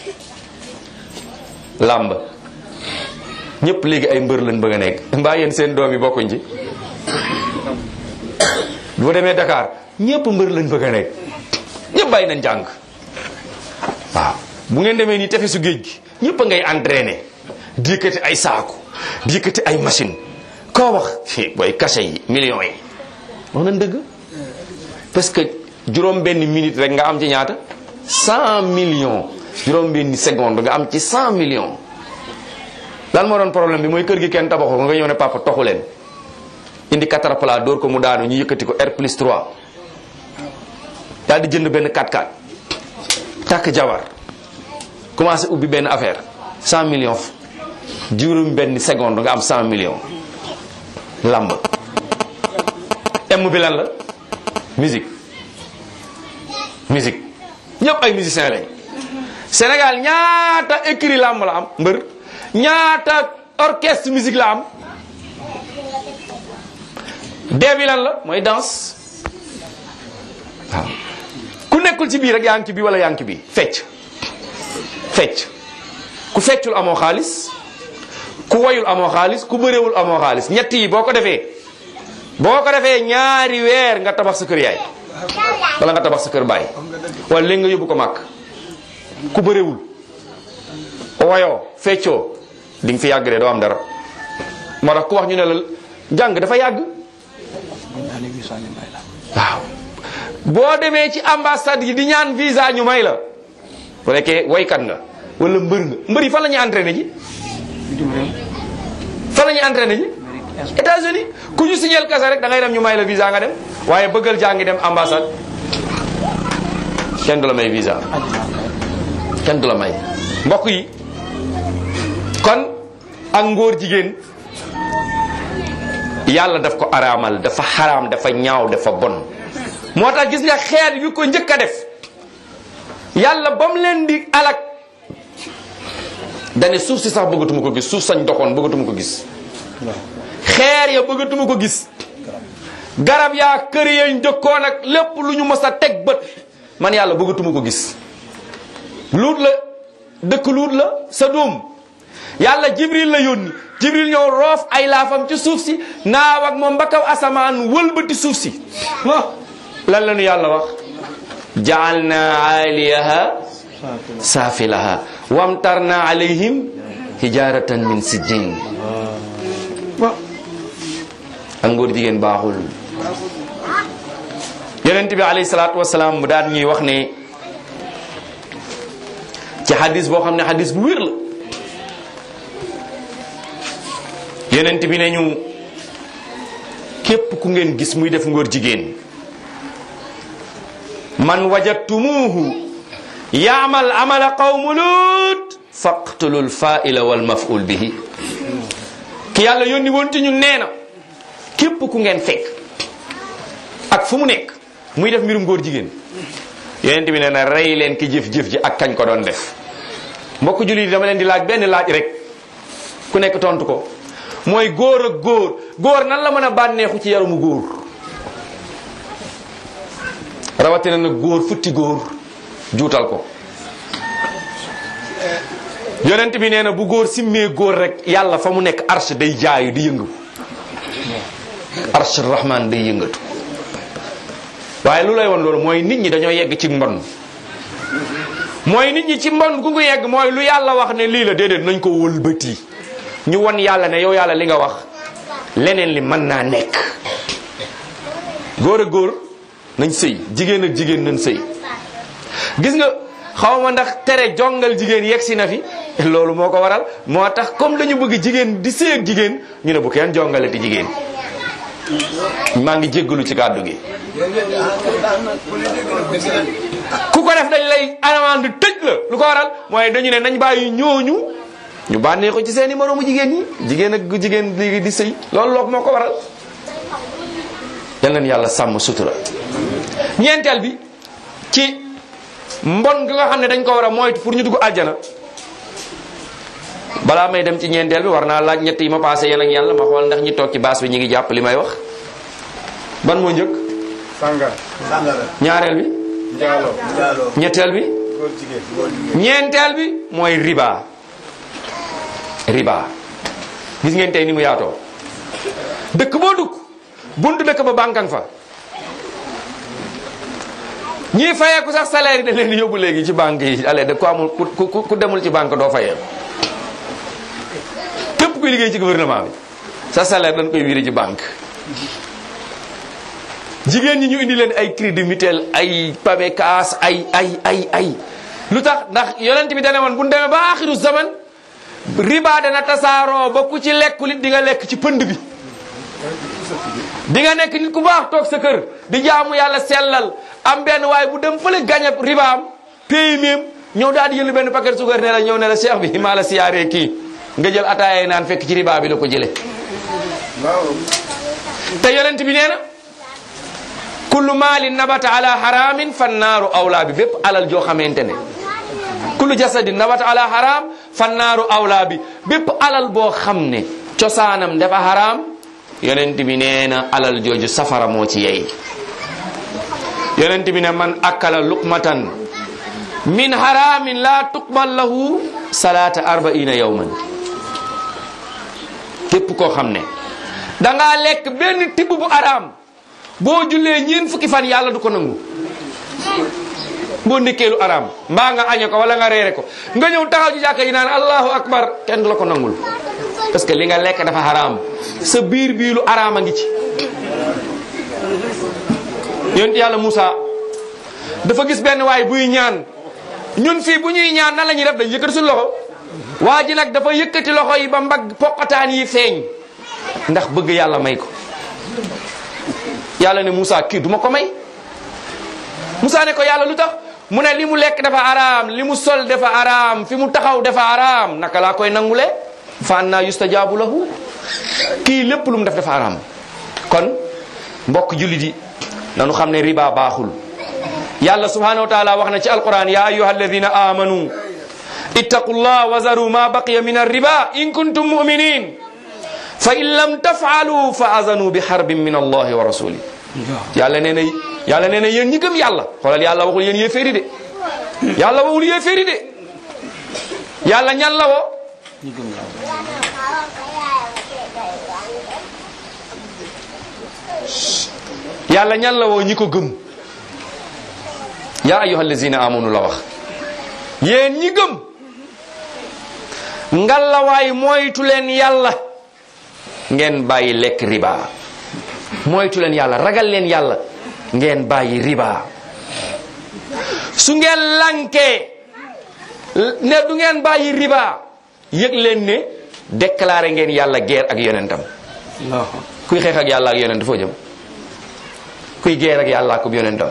làmb ñëpp léegi ay mbër lañ bëgg a nekk mbaa yéen seen doom yi bokkuñ ci. boo demee Dakar ñëpp mbër lañ bëgg a nekk ñëpp bàyyi nañ jàng waaw bu ngeen demee nii tefesu géej gi ñëpp a ngay entraîné di yëkkati ay saaku di yëkkati ay machine koo wax fii booy cachet yi millions yi wax nañ dëgg parce que juróom benn minute rek nga am ci ñaata 100 millions juróom benn seconde nga am ci 100 millions lan moo doon problème bi mooy kër gi kenn tabaxu ko nga ñëw ne papa toxu leen indi caterpillar dóor ko mu daanu ñu yëkkati ko R+3 daal di jënd benn 4x4 takk jabar commencé ubbi benn affaire 100 millions juróom benn seconde nga am 100 millions lamb M bi lan la musique ñëpp ay musiciens lañ Sénégal ñaata écrit lamb la am mbër ñaata orchestre musique la am D bi lan la mooy danse waaw ku nekkul ci bii rek yaa ngi ci bii wala yaa ngi ci bii fecc ku feccul amoo xaalis ku wayul amoo xaalis ku bëreewul amoo xaalis ñett yi boo ko defee ñaari weer nga tabax sa kër yaay wala nga tabax sa kër baay wala léegi nga yóbbu ko màkk ku bëreewul wayoo feccoo di nga fi yàgg de doo am dara moo tax ku wax ñu ne la jàng dafa yàgg waaw boo demee ci ambassade yi di ñaan visa ñu may la bu nekkee waykat nga wala mbër nga mbër yi fan la ñuy entraîné ji fan la ñuy entraîné ji États-Unis ku ñu signal kasa rek da ngay dem ñu may la visa nga dem waaye bëggal jàngi dem ambassade kenn du la may visa kenn du la may mbokk yi kon ak ngóor jigéen yàlla daf ko araamal dafa xaraam dafa ñaaw dafa bon moo tax gis nga xeet yu ko njëkk a def yàlla ba mu leen di alak dane suuf si sax bëggatuma ko gis suuf sañ doxoon bëggatuma ko gis xeer ya bëggatuma ko gis garab yaa kër yañ dëkkoon ak lépp lu ñu mës a teg bët man yàlla bëggatuma ko gis luut la dëkk luut la sa doom yàlla jibril la yónni jibril ñëw roof ay laafam ci suuf si naaw ak moom ba kaw asamaan wëlbati suuf si lan la nu yàlla wax ja'alna aaliyaha saafilaha wamtarna alayhim hijaratan min sijjin ak ngóor jigéen baaxul yonent bi alayhi salaatu wasalaam mu daan ñuy wax ne ci hadis boo xam ne hadis bu wér la yonent bi ne ñu képp ku ngeen gis muy def ngóor jigéen man wajadtumuhu yaamal amala qawmu lut faqtulul fa'ila wal maf'ul bihi ki yàlla yónni woon ci ñun nee na képp ku ngeen fekk ak fu mu nekk muy def mbirum góor jigéen yonent bi nee na rey leen ki jëf-jëf ji ak kañ ko doon def mbokk jullit yi dama leen di laaj benn laaj rek ku nekk tontu ko mooy góor ak góor nan la mën a bànneexu ci yaramu góor rawatina nag góor futti góor juutal ko yonent bi nee na bu góor simmee góor rek yàlla fa mu nekk arsh day jaayu di yëngu arsh rahman day yëngatu waaye lu lay won loolu mooy nit ñi dañoo yegg ci mbon mooy nit ñi ci mbon gu ngu yegg mooy lu yàlla wax ne lii la déedéet nañ ko wëlbati ñu won yàlla ne yow yàlla li nga wax leneen li mën naa nekk góor ak góor nañ sëy jigéen ak jigéen nañ sëy gis nga xaw ma ndax tere jongal jigéen yegg si na fi loolu moo ko waral moo tax comme dañu bëgg jigéen di sëy ak jigéen ñu ne bu kenn jongalati jigéen maa ngi jéggalu ci kàddu gi ku ko def dañ lay amande tëj la lu ko waral mooy dañu ne nañ bàyyi ñooñu ñu bànnee ko ci seeni moroomu jigéen ñi jigéen ak jigéen léegi di sëy loolu loolu moo ko waral yal na yàlla sàmm sutura ñeenteel bi ci mbon gi nga xam ne dañ ko war a moytu pour ñu dugg aljana balaa may dem ci ñeenteel bi war naa laaj ñett yi ma passé yéen ak yàlla ma xool ndax ñi toog ci baas bi ñu ngi jàpp li may wax. ban moo njëkk. sàngara. ñaareel bi. njaaloo. ñetteel bi. góor jigéen. ñeenteel bi mooy riba. riba gis ngeen tey ni mu yaatoo dëkk boo dugg buntu dëkk ba bànkan fa ñii fayeeku sax salaire yi da leen yóbbu léegi ci banque yi allez de ku amul ku demul ci banque doo fayeeku képp kuy liggéey ci gouvernement bi sa salaire dañ koy wiiri ci banque jigéen ñi ñu indi leen ay crédit mutuel ay PAMECAS ay lu tax ndax yonent bi dane woon bu ñu demee ba axiru zaman riba dana tasaaroo ba ku ci lekkulit di nga lekk ci pënd bi di nga nekk nit ku baax toog sa kër di jaamu yàlla sellal am benn waaye bu dem fële gañe ribaam pays même ñëw daal di jël benn paquet suukar ne la ñëw ne la cheikh bi maa la siyaaree kii nga jël ataaya naan fekk ci riba bi la ko jële te yonent bi nee na kullu maalin nabata ala haramin fannaaru awlaa bi bépp alal joo xamante ne kullu jasadin nabata ala haram fannaaru awlaa bi bépp alal boo xam ne cosaanam dafa haram yonent bi nee na alal jooju safara moo ci yey yonent bi ne man akala luqmatan min haramin la tuqbal lahu salata 40 yawman képp koo xam ne dangaa lekk benn tibb bu haram boo jullee ñeen fukki fan yàlla du ko nangu boo nekkee lu haram mbaa nga añe ko wala nga reere ko nga ñëw taxaw ci jàkka yi naan allahu akbar kenn du la ko nangul parce que li nga lekk dafa haram sa biir bii lu haram a ngi ci yonent yàlla Moussa dafa gis benn waay buy ñaan ñun fii bu ñuy ñaan nan la ñuy def dañ yëkkati suñu loxo waa ji nag dafa yëkkati loxo yi ba mbagg poqataan yi feeñ ndax bëgg yàlla may ko yàlla ne Moussa kii duma ko may Moussa ne ko yàlla lu tax mu ne li mu lekk dafa araam li mu sol dafa araam fi mu taxaw dafa araam naka laa koy nangule fa anna yustajabu lahu kii lépp lu mu def dafa araam kon mbokk jullit yi nanu xam ne riba baaxul yàlla subhanahu wa taala wax na ci alquran ya ayyuha alladina amanu ittaqullah wa zaru ma baqiya min arriba in kuntum muminin fa in lam tafaalu fa azanu bi harbin min allahi wa rasuli yàlla nee na yéen ñi gëm yàlla xoolal yàlla waxul yéen yéeféeri de yàlla waxul yéeféeri de yàlla ñan la woo yàlla ñan la woo ñi ko gëm yaa ayyuhal lazina amanu la wax yéen ñi gëm ngalawaay moytu leen yàlla ngeen bàyyi lekk riba moytu leen yàlla ragal leen yàlla ngeen bàyyi riba su ngeen lankee ne du ngeen bàyyi riba yëg leen ne déclaré ngeen yàlla guerre ak yonentam kuy xeex ak yàlla ak yonent foo jëm kuy guerre ak yàlla ak yonentam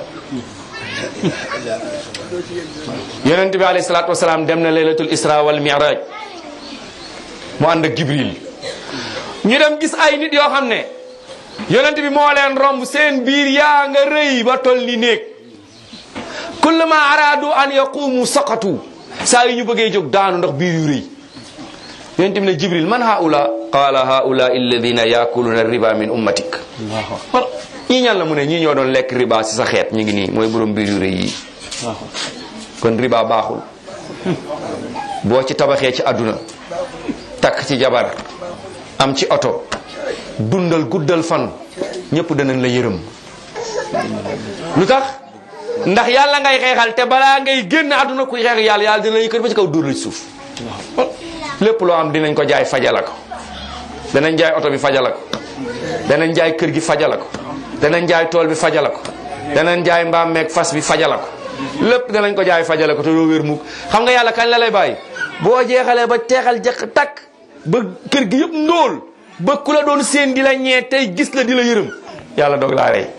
yonent bi alayhi salaatu wasalaam dem na laylatul isra wal mi'raj mu ànd ak Jibril ñu dem gis ay nit yoo xam ne yonent bi moo leen romb seen biir yaa nga rëy ba tol ni néeg kullama aradu an yaqumu saqatu saa yi ñu bëggee jóg daanu ndax biir yu rëy yonent bi ne Jibril man haula qala haula alladina yakuluna riba min ummatik ñii ñan la mu ne ñii ñoo doon lekk riba ci sa xeet ñu ngi nii mooy borom biir yu rëy yi kon riba baaxul boo ci tabaxee ci àdduna takk ci jabar am ci oto dundal guddal fan ñëpp danañ la yërëm lu tax ndax yàlla ngay xeexal te balaa ngay génn àdduna kuy xeex yàlla yàlla dina la yëkkati ba ci kaw dóor la ci suuf lépp loo am dinañ ko jaay fajala ko danañ jaay oto bi fajala ko danañ jaay kër gi fajala ko danañ jaay tool bi fajala ko danañ jaay mbaam meeg fas bi fajala ko lépp danañ ko jaay fajala ko te doo wér mukk xam nga yàlla kañ la lay bàyyi boo jeexalee ba teexal jëkk takk ba kër gi yëpp ndóol ba ku la doon seen di la ñee tey gis la di la yërëm yàlla doog laa rey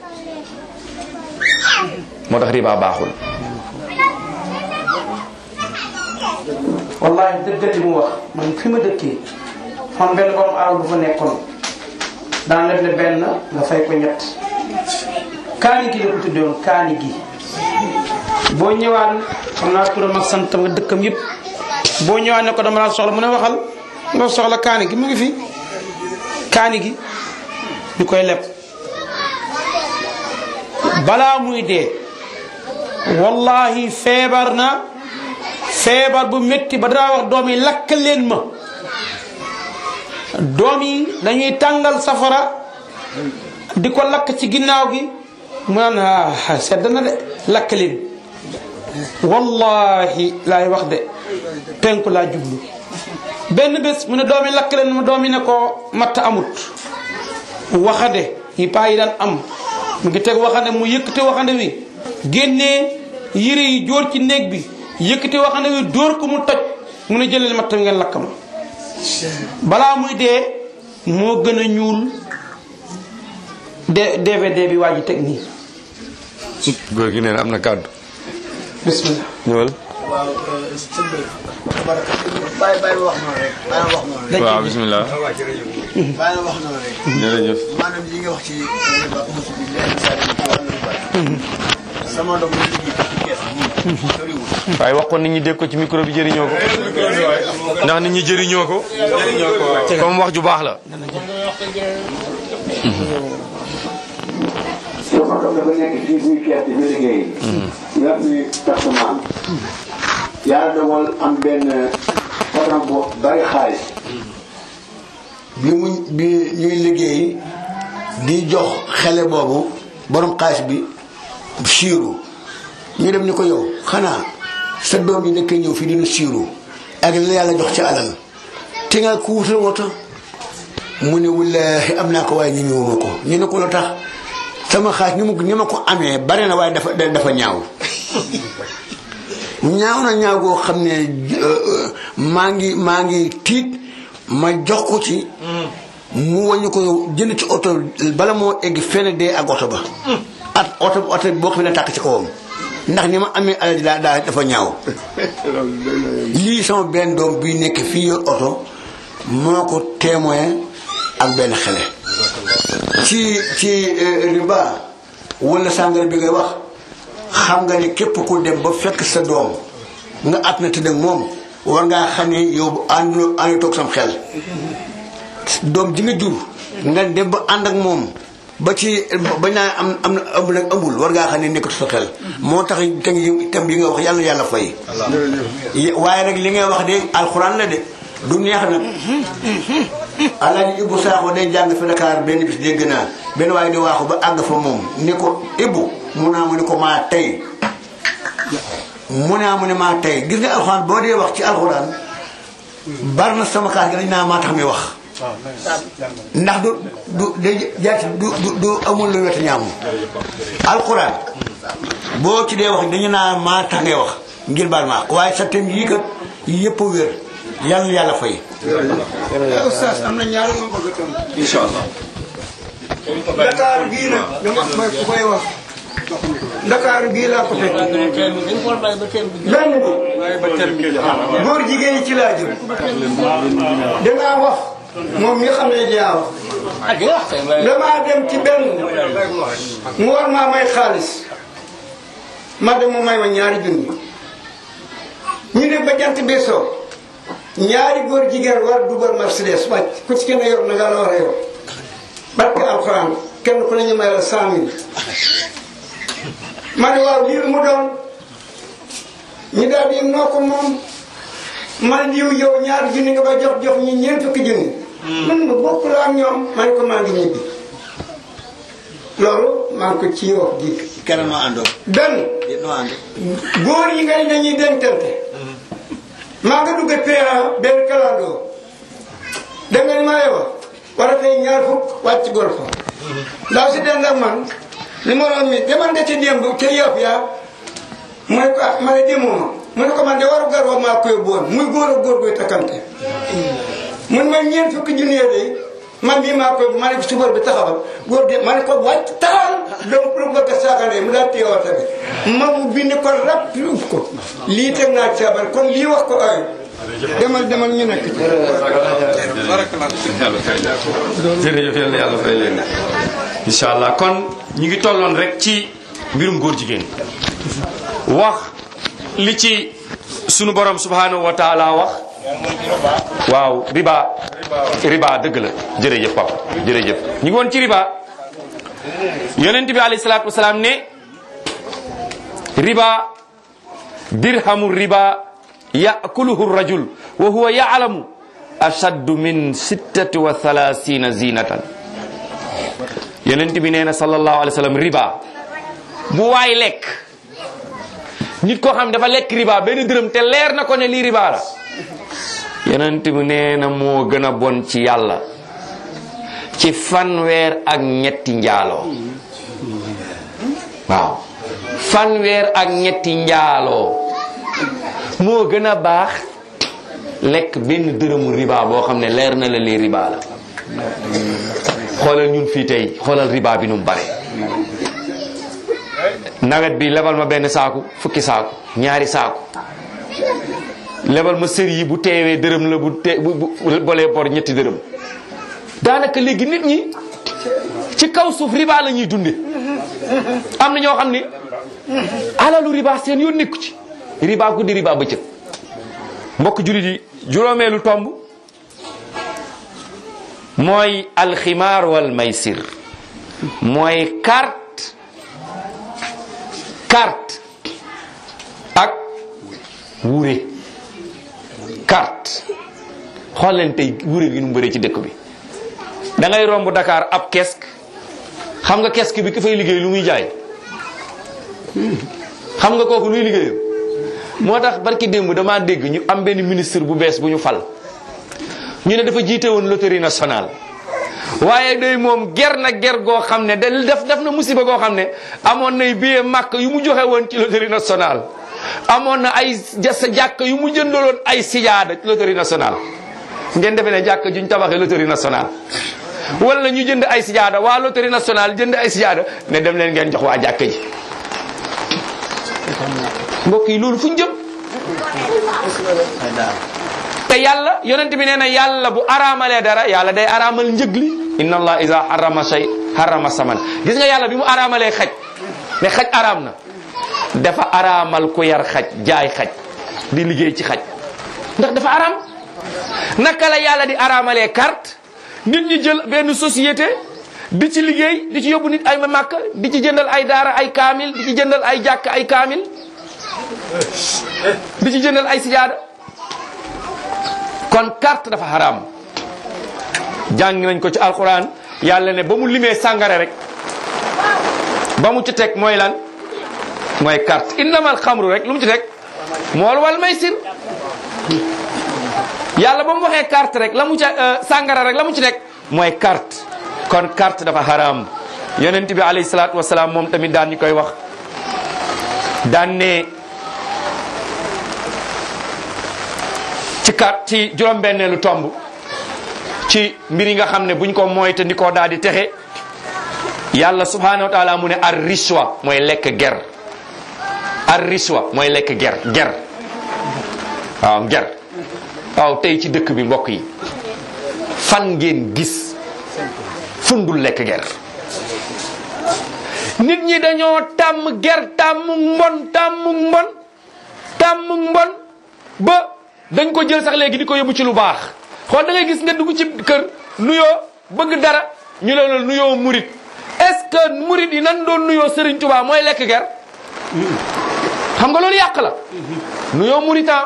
moo tax riba baaxul wallahi dëggati mu wax man fi ma dëkkee xam benn borom alal bu fa nekkoon daan def le benn nga fay ko ñett kaani gi la ko tuddoon kaani gi boo ñëwaan xam naa turam ak santam nga dëkkam yëpp boo ñëwaan ne ko dama laa soxla mu ne waxal nga soxla kaani gi mu ngi fi kaani gi ñu koy leb balaa muy dee wallahi feebar na feebar bu métti ba daa wax doom yi lakk leen ma doom yi dañuy tàngal safara di ko lakk ci ginnaaw gi mu naan sedd na de lakk leen wallahi laay wax de penku laa jublu benn bés mu ne doom yi lakk leen ma doom yi ne ko matt amut waxande yi paa yi daan am mu ngi teg waxande mu yëkkate waxande wi génnee yére yi jóor ci néeg bi yëkkate waxande wi dóor ko mu toj mu ne jëlee matt ngeen lakk ma balaa muy dee moo gën a ñuul DVD bi waa ji teg nii. góor gi nee na am na kàddu. bismillah. ñëwal. waaw sëñ bi bàyyi wax noonu rek bàyyi wax noonu rek. waaw bismillah. bàyyi wax noonu rek. jërëjëf. maanaam li nga wax ci riba usu bi lenn saa yi ci wàllu riba. sama doom yi liggéey ci kees bi soriwul. waaye wax ko nit ñi dégg ko ci micro bi jëriñoo ko. ndax nit ñi jëriñoo ko. comme wax ju baax la. sama doom dafa nekk fii buy kees di fi liggéey. yor ni personnel. yàlla dogal am benn patron bu bari xaalis. bi ñuy liggéey di jox xele boobu borom xaalis bi siiru ñu dem ni ko yow xanaa sa doom yi nekk ñëw fii dina siiru ak la yàlla jox ci alal te nga ko wutal woto mu ne wallaahi am naa ko waaye ñu ñëwuma ko ñu ne ko lu tax sama xaalis ni ma ko amee bare na waaye dafa ñaaw ñaaw na ñaaw goo xam ne maa ngi tiit ma jox ko ci mu wàññi ko jënd ci oto bala moo egg fenn dee ak oto ba oto boo ko fi ne tàkk ci kawam ndax ni ma amee alal ji dafa ñaaw lii sama benn doom bi nekk fii yor oto moo ko témoin ak benn xele ci riba wala sàngara bi ngay wax xam nga ne képp ku dem ba fekk sa doom nga at na tëdd ak moom war ngaa xam ne yow ànd toog sam xel doom ji nga jur nga dem ba ànd ak moom ba ci bañ naa am na ëmb nag ëmbul war ngaa xam ne nekkatu sa xel moo tax tam yi nga wax yàlla fay waaye nag li ngay wax de alxuraan la de du neex nag Alaaji Ibbu Saaxo day jàng fi Dakar benn bis dégg naa benn waaye di waaxu ba àgg fa moom ni ko Ibbu mu ne ko maa tey mu ne maa tey gis nga alxuraan boo dee wax ci alxuraan bari na sama kaas gi dañ naa maa tax mi wax ndax du amul lu wetu ñaamu alxuraan boo ci dee wax dañu naa maa tax ngay wax ngir baal ma waaye sa thème yii kat yëpp a wér yàlla fay. Oustaz am na ñaar ma bëgg a tënk. incha allah. Dakar bii nag dama mooy ku koy wax. Dakar bii laa ko fekk. benn bi. góor jigéen ñi ci laa jëm. dangaa wax. moom mi xam ne yaa wax. damaa dem ci benn. mu war maa may xaalis. ma dem mu may ma ñaari junni. ñu ne ba jant bee soo. ñaari góor jigéen war dugal Mercedes wàcc ku ci kenn yor na nga la war a yor. barke alxuraan kenn ku ne ñu may la 100 000. ma ne waaw lii mu doon ñu daal di noo ko moom ma ne diw yow ñaari junni nga ba jox ñi ñeent fukki junni. man ma bokk la ak ñoom ma ne ko maa ngi ñibbi. loolu maa ngi ko ci wax ji. kenn noo àndoon. benn noo ànd. góor yi nga ne dañuy dencante. maa nga dugg PA benn kalandoo. da nga ni maa yow war a fay ñaar fukk wàcc gor fa. ndaw si dend ak man. li ma doon mi demal nga ci démb ca yëpp yaa mu ne ko ma ne démoo mu ne ko man de waru gar wa maa koy boon muy góor ak góor guy takkante mun ma ñeent fukki junni de man bii maa koy ma ne ko subar bi taxawal góor de ma ne ko wàcc taxawal donc pour bëgg a saagandee mu daal téye wata bi ma mu bind ko rap uf ko lii teg naa ci sabar kon lii wax ko ay demal ñu nekk ci jërëjëf yàlla fay leen incha allah kon ñu ngi tolloon rek ci mbirum góor jigéen wax li ci sunu borom subhanahu wa taala wax waaw riba riba dëgg la jërëjëf papa jërëjëf ñu ngi woon ci riba yonent bi alayhi salaatu wasalaam ne riba dirhamu riba yakuluhu rajul wa huwa ya'lamu ashaddu min 36 zinatan yonent bi nee na sallallahu alayhi wa sallam riba bu waay lekk nit koo xam dafa lekk riba benn dërëm te leer na ko ne lii riba la yonent bi nee na moo gën a bon ci yàlla ci fanweer ak ñetti njaaloo waaw fanweer ak ñetti njaaloo moo gën a baax lekk benn dërëmu riba boo xam ne leer na la lii riba la xoolal ñun fii tey xoolal riba bi nu mu bare nawet bi lebal ma benn saaku fukki saaku ñaari saaku lebal ma sër yi bu teewee dërëm la bu bolee bor ñetti dërëm daanaka léegi nit ñi ci kaw suuf riba la ñuy dunde am na ñoo xam ne alalu riba seen yoon nekku ci riba guddi riba bëccëg mbokk jullit yi juróomeelu tomb mooy alximaar wal maysir mooy carte ak wuure carte xool leen tey wuure gi nu bëree ci dëkk bi da ngay romb Dakar ab kesk xam nga kesk bi ki fay liggéey lu muy jaay xam nga kooku luy liggéeyam moo tax barki démb damaa dégg ñu am benn ministre bu bees bu ñu fal ñu ne dafa jiite woon loterie nationale waaye day moom ger na ger goo xam ne def na musiba goo xam ne amoon nay billet màkk yu mu joxe woon ci loterie nationale amoon na ay jàkk yu mu jëndaloon ay sijaada ci loterie nationale ngeen defe ne jàkk juñ tabaxee loterie nationale wala ñu jënd ay sijaada waa loterie nationale jënd ay sijaada ne dem leen ngeen jox waa jàkk ji mbokk yi loolu fu ñu jëm te yàlla yonent bi nee na yàlla bu araamalee dara yàlla day araamal njëg li inna allah iza harrama shay harrama saman gis nga yàlla bi mu araamalee xaj ne xaj araam na dafa araamal ku yar xaj jaay xaj di liggéey ci xaj ndax dafa araam naka la yàlla di araamalee carte nit ñi jël benn société di ci liggéey di ci yóbbu nit ay màkk di ci jëndal ay daara ay kaamil di ci jëndal ay jàkk ay kaamil di ci jëndal ay sijaada kon carte dafa haram jàng nañ ko ci alquran yàlla ne ba mu limee sàngara rek ba mu ci teg mooy lan mooy carte innamal xamru rek lu mu ci teg mool wal maysir yàlla ba mu waxee carte rek la mu ci sàngara rek la mu ci teg mooy carte kon carte dafa haram yonent bi alayhi salaatu wasalaam moom tamit daan ñu koy wax daan ne ci carte ci juróom-benneelu tomb ci mbir yi nga xam ne buñ ko moyte ndi koo daal di texe yàlla subhanahu wa taala mu ne ar rishwa mooy lekk ger ar rishwa mooy lekk ger waaw ger waaw tey ci dëkk bi mbokk yi fan ngeen gis fundul lekk ger nit ñi dañoo tàmm ger tàmm mbon ba dañ ko jël sax léegi di ko yóbbu ci lu baax xool da ngay gis nga dugg ci kër nuyoo bëgg dara ñu ne la nuyoo murit est-ce que murit yi nan doon nuyoo Serigne Touba mooy lekk ger xam nga loolu yàq la nuyoo muritan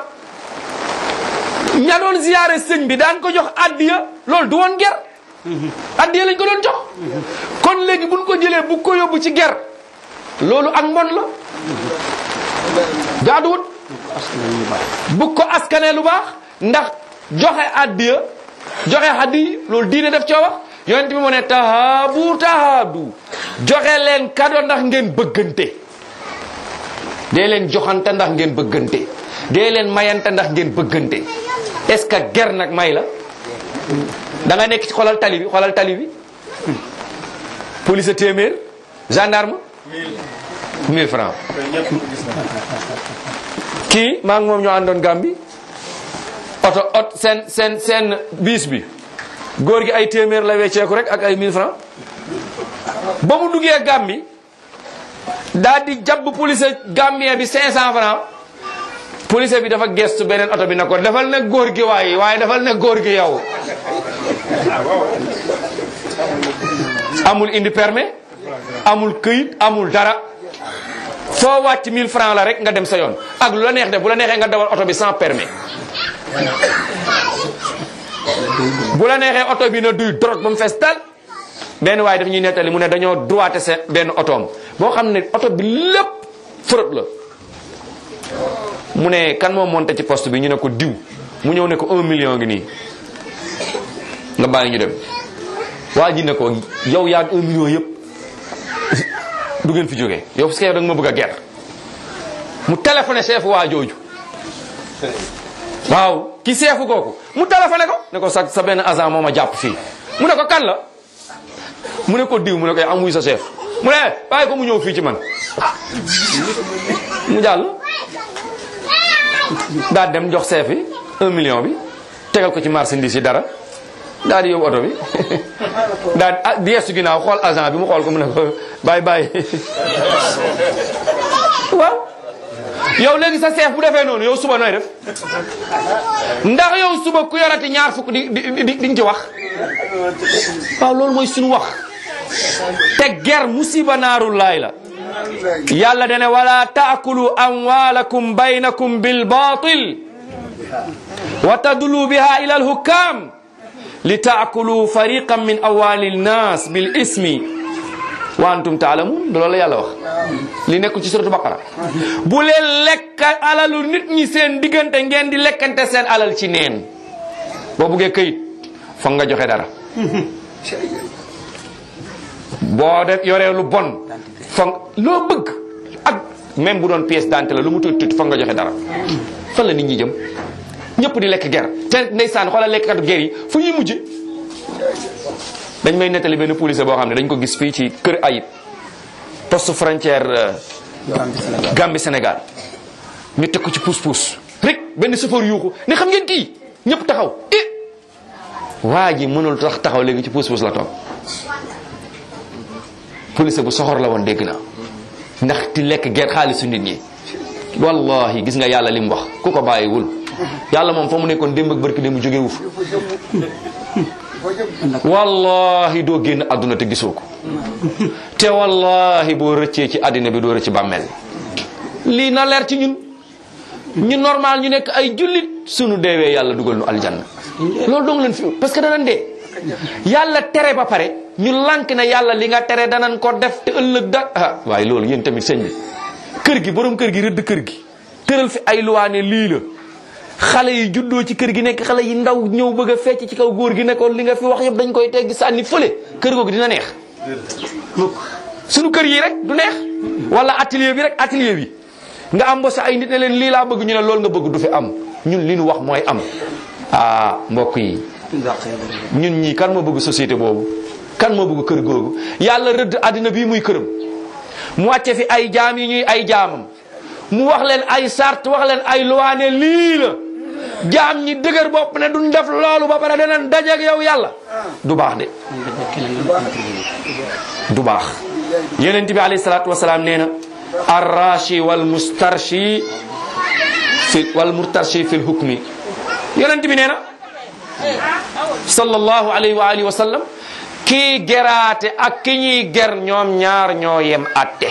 ña doon ziyaare sëñ bi daan ko jox addiya loolu du woon ger addiya lañ ko doon jox kon léegi buñ ko jëlee bu ko yóbbu ci ger loolu ak mbon la jaaduwut bu ko askanee lu baax ndax joxe addiya joxe hadiya loolu diine def coo wax yonent bi mu ne tahaadu joxe leen kado ndax ngeen bëggante dee leen joxante ndax ngeen bëggante dee leen mayante ndax ngeen bëggante est-ce que ger nag may la da nga nekk ci xoolal tali bi police téeméer gendarme 1000 francs kii maa ngi moom ñoo àndoon Gàmbi oto seen biis bi góor gi ay téeméer la wecceeku rek ak ay 1000 francs ba mu duggee Gàmbi daal di jàpp police gambien bi 500 francs police bi dafa gestu beneen oto bi ne ko defal ne góor gi waaye defal ne góor gi yow. amul indi permis amul këyit amul dara foo wàcc 1000 francs la rek nga dem sa yoon ak lu la neex def bu la neexee nga dawal oto bi sans permis bu la neexee oto bi na duy drogue ba mu fees tal benn waaye daf ñuy nettali mu ne dañoo droité seen benn otoom boo xam ne oto bi lépp fraude la mu ne kan moo monté ci poste bi ñu ne ko diw mu ñëw ne ko 1 million ngi nii nga bàyyi ñu dem waa ji ne ko yow yaa 1 million yëpp du ngeen fi jógee yow parce que yow da nga ma bëgg a ger mu téléphoné chef waa jooju waaw ki seefu kooku mu téléphoné ko ne ko sa benn agent moo ma jàpp fii mu ne ko kan la mu ne ko diw mu ne ko am wuy sa chef mu ne bàyyi ko mu ñëw fii ci man mu jàll daal dem jox chef bi 1 million bi tegal ko ci marchandise yi dara daal di yóbbu oto bi daal di yeesu ginnaaw xool agent bi mu xool ko mu ne ko bàyyi waaw yow léegi sa chef bu defee noonu yow suba nooy def ndax yow suba ku yorati ñaar fukk di ci wax waaw loolu mooy suñu wax te ger musiba naarullaay la yàlla dane wala taakulu amwalakum baynakum bil batil wa tadlu biha ila al hukam li taakulu fariqan min amwali nnas bil ismi wa antum taalamun loolu la yàlla wax li nekkul ci suratu baqara bu leen lekk alalu nit ñi seen diggante ngeen di lekkante seen alal ci neen boo buggee këyit foog nga joxe dara boo def yoree lu bon foog loo bëgg ak même bu doon pièce d'identité la lu mu tuuti tuuti foog nga joxe dara fan la nit ñi jëm ñëpp di lekk ger te ndeysaan xoolal lekkatu ger yi fu ñuy mujj dañ may nettali benn police boo xam ne dañ ko gis fii ci Kër Ayib poste frontière Gambie Sénégal ñu teg ko ci pousse-pousse rek benn chauffeur yuuxu ne xam ngeen kii ñëpp taxaw waa ji mënul taxaw léegi ci pousse-pousse la toog police bu soxor la woon dégg na ndax di lekk ger xaalisu nit ñi wallahi gis nga yàlla li mu wax ku ko bàyyiwul yàlla moom fa mu nekkoon démb ak barki démb jógewu fa wallahi doo génn àdduna te gisoo ko te wallahi boo rëccee ci àddina bi doo rëcc bàmmeel lii na leer ci ñun ñu normal ñu nekk ay jullit sunu deewee yàlla dugal nu aljanna loolu dong leen fi parce que danañ dee yàlla tere ba pare ñu lànk na yàlla li nga tere danañ ko def te ëllëg da waaye loolu yéen tamit sëñ bi kër gi borom kër gi rëdd kër gi tëral fi ay luwaane lii la xale yi juddoo ci kër gi nekk xale yi ndaw ñëw bëgg a fecc ci kaw góor gi nekkoon li nga fi wax yëpp dañ koy teggi sànni fële kër googu dina neex suñu kër yi rek du neex wala atelier bi rek atelier bi nga am ba sa ay nit ne leen lii laa bëgg ñu ne loolu nga bëgg du fi am ñun li ñu wax mooy am mbokk yi ñun ñii kan moo bëgg société boobu kan moo bëgg kër googu yàlla rëdd àddina bii muy këram mu wàcce fi ay jaam yi ñuy ay jaamam mu wax leen ay sart wax leen ay luwaane lii la jaam ñi dëgër bopp ne duñ def loolu ba pare danañ dajeeg yow yàlla du baax de du baax yonent bi alayhi salaatu wasalaam nee na arrashi wal mustarshi fil hukmi yonent bi nee na sallallahu alayhi wa alihi wa sallam kii geraate ak ki ñuy ger ñoom ñaar ñoo yem atte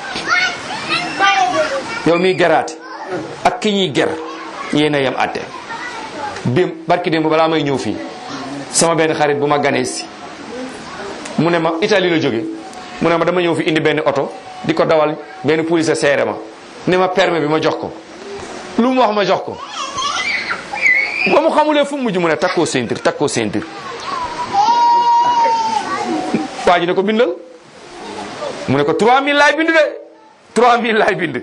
yow miy geraate ak ki ñuy ger yéen a yem atte barki démb balaa may ñëw fii sama benn xarit bu ma ganee si mu ne ma Italie la jóge mu ne ma dama ñëw fi indi benn oto di ko dawal benn police seere ma ne ma permis bi ma jox ko lu mu wax ma jox ko ba mu xamulee fu mu mujj mu ne takkoo ceinture waa ji ne ko bindal mu ne ko 3000 laay bind de 3000 laay bind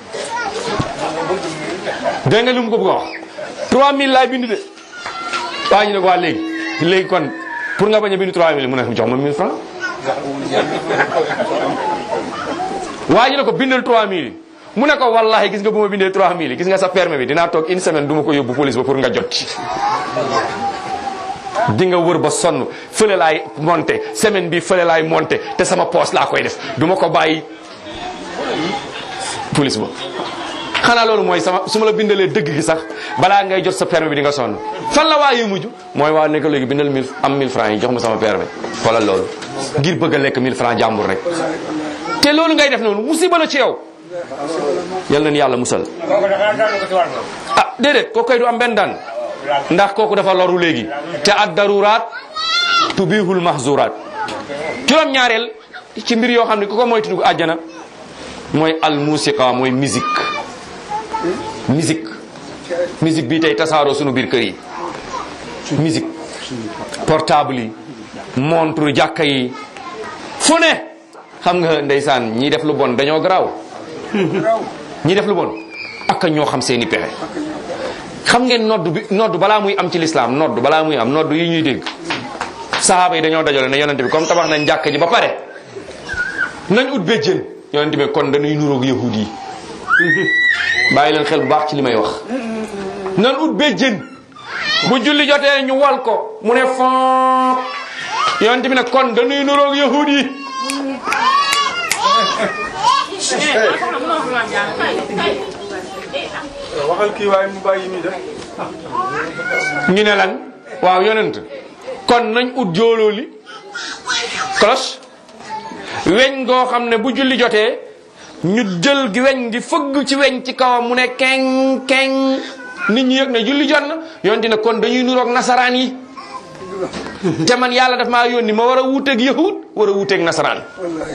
dégg nga lu mu ko bëgg a wax 3000 laay bind de waa ji ne ko waa léegi kon pour nga bañ a bind 3000 mu ne jox ma 1000 francs waa ji ne ko bindal 3000 mu ne ko wallahi gis nga bu ma bindee 3000 gis nga sa permis bi dinaa toog une semaine du ma ko yóbbu police ba pour nga jot ci di nga wër ba sonn fële laay monté semaine bi fële laay monté te sama poche laa koy def du ma ko bàyyi police ba xanaa loolu mooy sama su ma la bindalee dëgg gi sax balaa ngay jot sa permis bi di nga sonn fan la waaye mujj mooy waa nekk léegi bindal 1000 francs yi jox ma sama permis xoolal loolu ngir bëgg a lekk 1000 francs jàmbur rek te loolu ngay def noonu musiba la ci yow yal nañu yàlla musal ah déedéet kooku koy du am benn daan ndax kooku dafa loru léegi te ad daruraat tubihul mahzuraat juróom-ñaareel ci mbir yoo xam ne ku ko moytu dugg àjjana mooy al musiqa mooy musique bii tey tasaaroo sunu biir kër yi musique portable yi montre jàkka yi fu ne xam nga ndeysaan ñi def lu bon dañoo garaaw ñi def lu bon ak ñoo xam seeni pexe xam ngeen nodd balaa muy am ci lislaam nodd balaa muy am nodd yi ñuy dégg sahaaba yi dañoo dajale ne yonente bi comme tabax nañ jàkka ji ba pare nañ ut béjjén yonente bi kon dañuy nuroog yahud yi bàyyi leen xel bu baax ci li may wax nañ ut béjjén bu julli jotee ñu wal ko mu ne fon yonente bi ne kon dañuy nuroog yahud yi waxal kii waaye mu bàyyi mi def. ñu ne lan waaw yonent kon nañ ut jóolooli cloche weñ goo xam ne bu julli jotee ñu jël gi weñ gi fëgg ci weñ ci kawam mu ne keng keng nit ñi yëg ne julli jot na yonent ne kon dañuy nuroog nasaraan yi te man yàlla daf maa yónni ma war a wuuteeg yahud war a wuuteeg nasaraan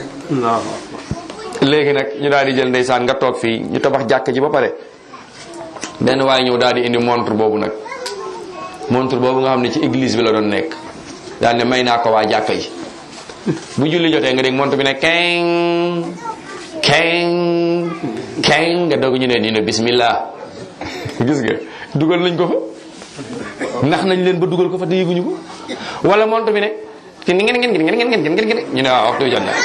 léegi nag ñu daal di jël ndeysaan nga toog fii ñu tabax jàkk ji ba pare benn waaye ñëw daal di indi montre boobu nag montre boobu nga xam ne ci église bi la doon nekk daal ne may naa ko waa jàkka ji bu julli jotee nga dégg montre bi ne keng keng keng nga doog ñu ne nii ne bismillah gis nga dugal nañ ko fa ndax nañ leen ba dugal ko fa te yëguñu ko wala montre bi ne te ni ngeen ñu ne waaw waxtu jot na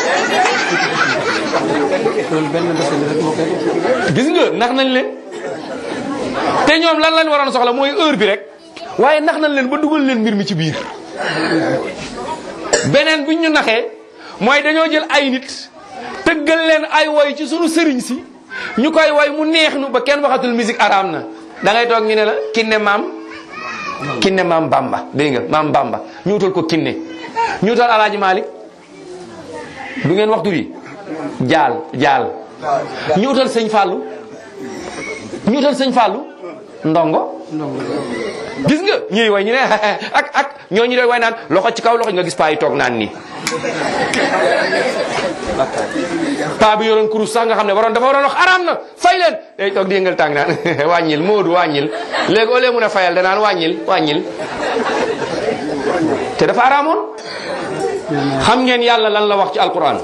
gis nga ndax nañ leen te ñoom lan lañ waroon soxla mooy heure bi rek waaye nax nañ leen ba dugal leen mbir mi ci biir beneen bi ñu naxee mooy dañoo jël ay nit tëggal leen ay woy ci sunu sëriñ si ñu koy woy mu neex nu ba kenn waxatul musique araam na da ngay toog ñu ne la kinne maam Bamba dégg nga maam Bamba ñu utal ko kinne ñu utal Alaaji Malik du ngeen waxtu bi jaal ñu utal sëñ Fallou ndongo gis nga ñuy way ñu ne ak ñooñu doy way naan loxo ci kaw loxo nga gis paa yi toog naan nii paa bi yoroon kurus sax nga xam ne dafa waroon wax araam na fay leen day toog di yëngal tàng naan wàññil Moodu wàññil léegi au lieu mun a fayal danaan wàññil te dafa araamoon xam ngeen yàlla lan la wax ci alquran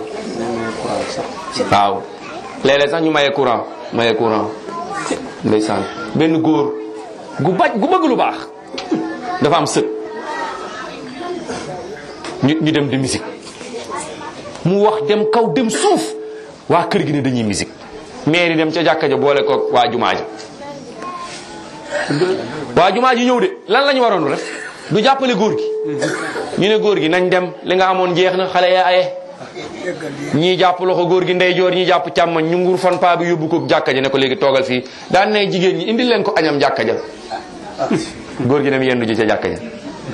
waaw léeg-léeg sax ñu maye courant ndeysaan benn góor gu bëgg lu baax dafa am sët ñu dem de musique mu wax dem kaw dem suuf waa kër gi ne dañuy musique maire yi dem ca jàkka ja boole ko waa jumaa ji ñëw de lan la ñu waroon def du jàppale góor gi ñu ne góor gi nañ dem li nga amoon jeex na xale yaa aye ñii jàpp loxo góor gi ndeyjoor ñii jàpp càmmoñ ñu ngur fan paa bi yóbbu ko jàkka ja ne ko léegi toogal fii daan ne jigéen ñi indil leen ko añam jàkka ja góor gi dem yendu ji ca jàkka ja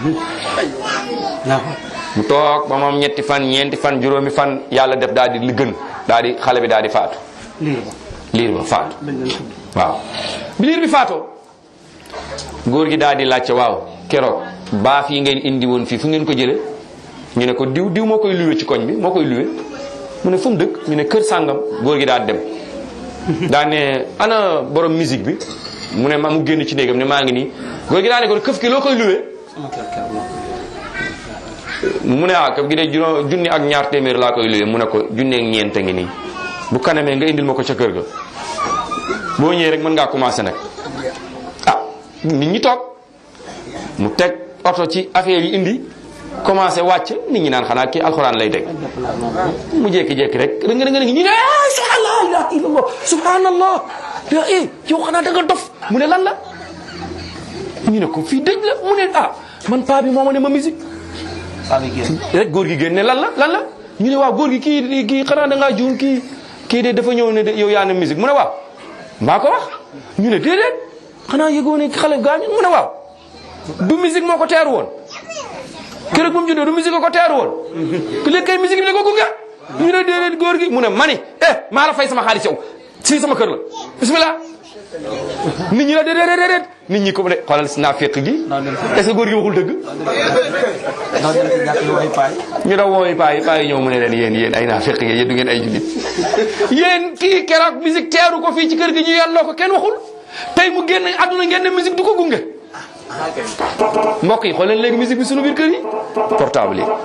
mu toog ba moom ñetti fan ñeenti fan juróomi fan yàlla def daal di li gën daal di xale bi daal di faatu liir ba faatu waaw bi liir bi faatoo góor gi daal di laajte waaw keroog baaf yi ngeen indi woon fii fu ngeen ko jële ñu ne ko diw moo koy luwe ci koñ bi moo koy luwe mu ne fu mu dëkk ñu ne kër sàngam góor gi daal dem daa ne ana borom musique bi mu ne mu génn ci néegam ne maa ngi nii góor gi daa ne ko këf ki loo koy luwe mu ne këf gi de junni ak ñaar téeméer laa koy luwe mu ne ko junni ak ñeent ngi nii bu kanamee nga indil ma ko ca kër ga boo ñëwee rek mën ngaa commencé nag nit ñi toog mu teg oto ci affaire yi indi commencé wàcc nit ñi naan xanaa kii alxuraan lay teg mu jékki-jékki rek rëng ñu ne subhanallah la ilaha illallah subhanallah yow xanaa da nga dof mu ne lan la ñu ne ko fii dëj la mu ne man paa bi moo ma ne ma musique rek góor gi génn ne lan la ñu ne waaw góor gi kii xanaa da ngaa juum kii de dafa ñëw ne yow yaa ne musique mu ne waaw maa ko wax ñu ne déedéet xanaa yëgoo ne xale gaañu mu ne waaw du musique moo ko teeru woon keroog bu mu juddoo du musique ko teeru woon ku léegi kay musique bi ne ko gunge ñu ne déedéet góor gi mu ne mani maa la fay sama xaalis yow si sama kër la bismillah nit ñi la déedéet nit ñi ko mu ne xoolal si naa fekk gi est-ce que góor gi waxul dëgg ñu da wooy paa yi ñëw mu ne leen yéen ay naa fekk ngeen yéen du ngeen ay jullit yéen kii keroog musique teeru ko fii ci kër gi ñu yelloo ko kenn waxul tey mu génn àdduna ngeen ne musique du ko gunge mbokk yi xool leen léegi musique bi sunu biir kër yi portable yi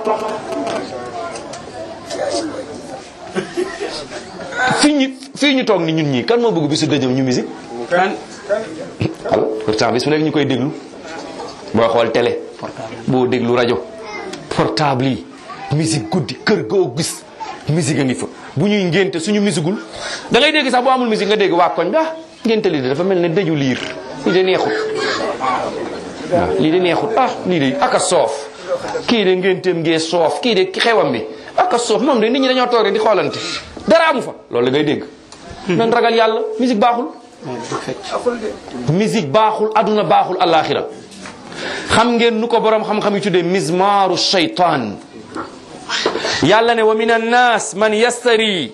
fii ñu toog ni ñun ñii kan moo bëgg bisu dëjëm ñu musique alors pourtant bis mu nekk ñu koy déglu booy xool télé boo déglu rajo portable yi musique guddi kër goo gis musique a ngi fa bu ñuy ngénte suñu musiqueul da ngay dégg sax boo amul musique nga dégg waa koñ ba ngénte li dafa mel ne dëju liir lii de neexut waaw lii de neexut lii de aka soof kii de ngénteem ngee soof kii de xewam bi aka soof moom de nit ñi dañoo toog rek di xoolante dara amu fa loolu la ngay dégg nan ragal yàlla musique baaxul musique baaxul aduna baaxul alaxira xam ngeen nu ko borom xam-xam yi tuddee mizmaaru shaytaan yàlla ne wa min annas man yastari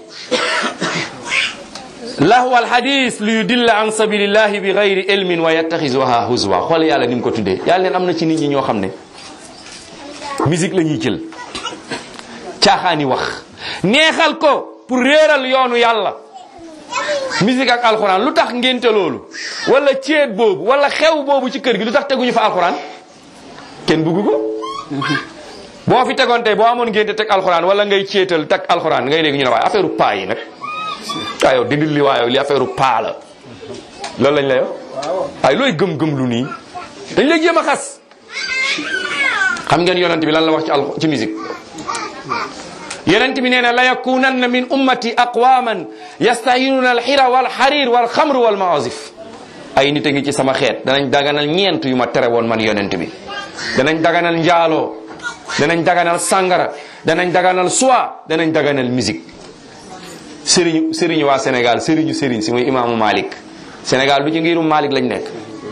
lahwa alhadis li yudilla an sabilillahi bi gayri ilmin wa yattaxizuha huzwa xool yàlla ni mu ko tuddee yàlla neen am na ci nit ñi ñoo xam ne musique la ñuy jël caaxaani wax neexal ko pour réeral yoonu yàlla musique ak alxuraan lu tax ngénte loolu wala ceet boobu wala xew boobu ci kër gi lu tax teguñu fa alxuraan kenn bëggu ko boo fi tegoon tey boo amoon ngénte teg alxuraan wala ngay ceetal teg alxuraan ngay dégg ñu ne waaye affaire paa yi nag waaye yow dindil li waaye li affaire paa la loolu lañ lay wax waaye looy gëm-gëm lu nii dañ lay jéem a xas xam ngeen yonent bi lan la wax ci musique yonent bi nee na la yakunanna min ummati aqwaman yastahiluna alxira walxarir walxamru walmaasif ay nit a ngi ci sama xeet danañ daganal ñeent yu ma tere woon man yonent bi danañ daganal njaaloo danañ daganal sangara danañ daganal soie danañ daganal musique sëriñu waa Sénégal sëriñ si muy imaamu Malik Sénégal du ci ngirum Malik lañ nekk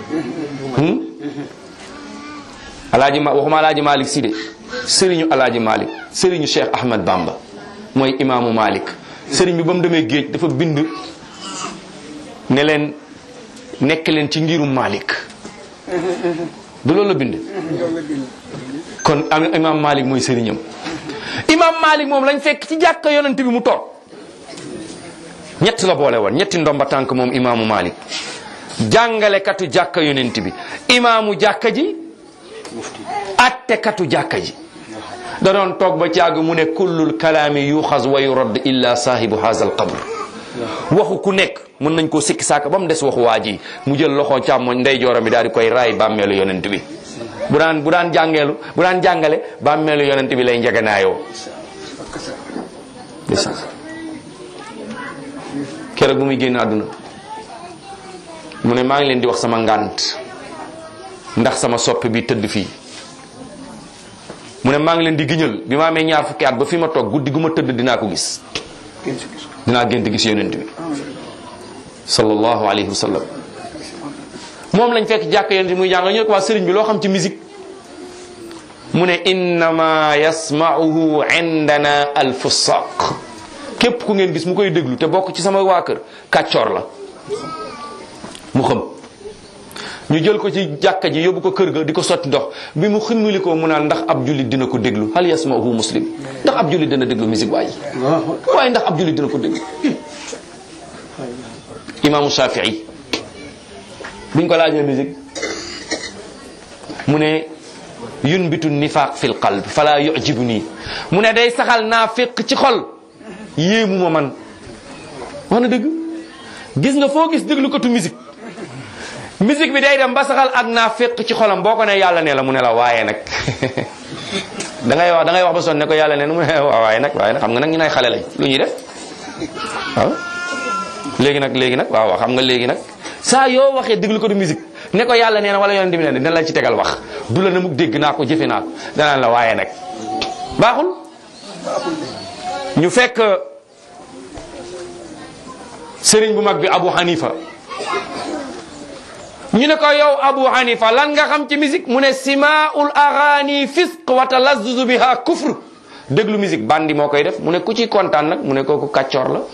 waxuma alaaji Malik si de sëriñu alaaji Malik sëriñu Cheikh Ahmad Bamba mooy imaamu Malik sëriñ bi ba mu demee géej dafa bind ne leen nekk leen ci ngirum Malik du loolu la bind kon imaam Malik mooy sëriñam imaam Malik moom lañ fekk ci jàkka yonent bi mu toog ñett la boole woon ñetti ndomba tànk moom imaamu Malik jàngalekatu jàkka yonent bi imaamu jàkka ji attekatu jàkka ji da doon toog ba caag mu ne kullul kalaami yuxaz wa yurad illa saahibu haza al qabr waxu ku nekk mën nañ koo sikki saaka ba mu des waxu waa ji mu jël loxo càmmoñ ndeyjooram bi daal di koy raay bàmmeelu yonent bi bu daan jàngale bàmmeelu yonent bi lay njeganaayoo keroog bu muy génn àdduna mu ne maa ngi leen di wax sama ngànt ndax sama soppe bi tëdd fii mu ne maa ngi leen di giñal bi ma amee ñaar fukki at ba fi ma toog guddi gu ma tëdd dinaa ko gis dinaa gént gis yonent bi sallallahu alayhi wa sallam moom lañ fekk jàkk yonent bi muy jàng ñu ne ko waa sëriñ bi loo xam ci musique mu ne innama yasma'uhu indana alfusaq képp ku ngeen gis mu koy déglu te bokk ci sama waa kër kàccoor la mu xam ñu jël ko ci jàkka ji yóbbu ko kër ga di ko sotti ndox bi mu ximmili ko mu naan ndax ab jullit dina ko déglu hal yasma'uhu muslim ndax ab jullit dina déglu musique waaye ndax ab jullit dina ko déglu imaamu Shafii biñ ko laajee musique mu ne yunbitu nifaq fil qalb fala yu'jibuni mu ne day saxal naafiq ci xol yéemu ma man wax na dëgg gis nga foo gis déglu ko tu musique bi day dem ba saxal ak naafiq ci xolam boo ko ne yàlla ne la mu ne la waaye nag da ngay wax ba sonn ne ko yàlla ne mu ne waaye nag xam nga nag ñu nay xale lañ lu ñuy def waaw léegi nag waaw xam nga léegi nag saa yoo waxee déglu ko du musique ne ko yàlla nee na wala yonent bi nee na dina la ci tegal wax du la ne mu dégg naa ko jëfe naa ko danaan la waaye nag baaxul ñu fekk sëriñ bu mag bi Abu Hanifa ñu ne ko yow Abu Hanifa lan nga xam ci musique mu ne simaul agani fisq wa talazzuzu biha kufr déglu musique bandi moo koy def mu ne ku ci kontaan nag mu ne kooku kàccoor la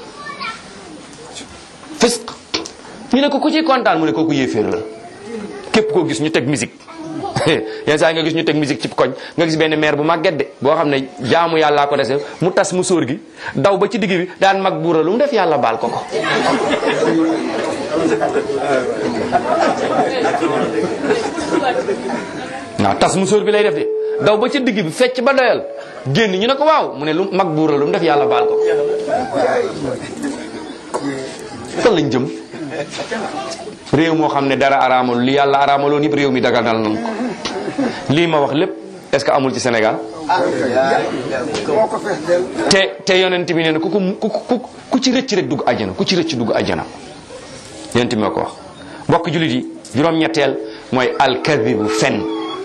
fisq ñu ne ko ku ci kontaan mu ne kooku yéeféer la képp koo gis ñu teg musique yenn saa nga gis ñu teg musique ci koñ nga gis benn maire bu màgget de boo xam ne jaamu yàllaa ko dese mu tas mu sóor gi daw ba ci digg bi daan mag buura lu mu def yàlla baal ko ko waaw tas mu sóor bi lay def de daw ba ci digg bi fecc ba doyal génn ñu ne ko waaw mu ne lu mag buura lu mu def yàlla baal ko fan lañ jëm réew moo xam ne dara araamal li yàlla araamaloon yëpp réew mi daganal nañ ko lii ma wax lépp est-ce que amul ci Sénégal te yonent bi nee na ku ci rëcc rek dugg àjjana ku ci rëcc dugg àjjana yonent bi moo ko wax mbokk jullit yi juróom-ñetteel mooy alkadibu fen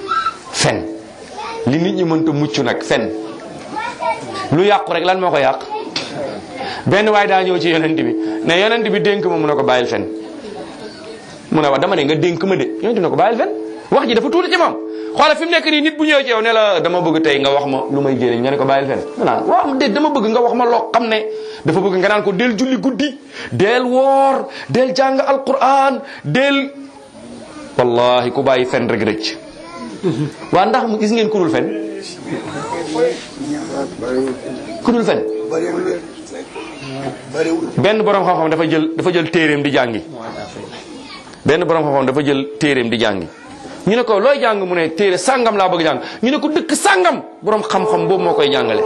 li nit ñi mënta mucc nag fen lu yàqu rek lan moo ko yàq benn waay daa ñëw ci yonent bi ne yonent bi dénk ma mu ne ko bàyyil fen mu ne wax dama ne nga dénk ma de yonent bi ne ko bàyyil fen wax ji dafa tuuti ci moom xoolal fi mu nekk nii nit bu ñëwee ci yow ne la dama bëgg tey nga wax ma lu may jëriñ nga ne ko bàyyil fen nga naan waaw déet dama bëgg nga wax ma loo xam ne dafa bëgg nga naan ko del julli guddi del woor del jàng alquran del wallahi ku bàyyi fen rek rëcc waa ndax gis ngeen ku dul fen benn borom xam-xam dafa jël téeréem di jàngi benn borom xam-xam dafa jël téeréem di jàngi ñu ne ko looy jàng mu ne téere sàngam laa bëgg jàng ñu ne ko dëkk sàngam borom xam-xam boobu moo koy jàngale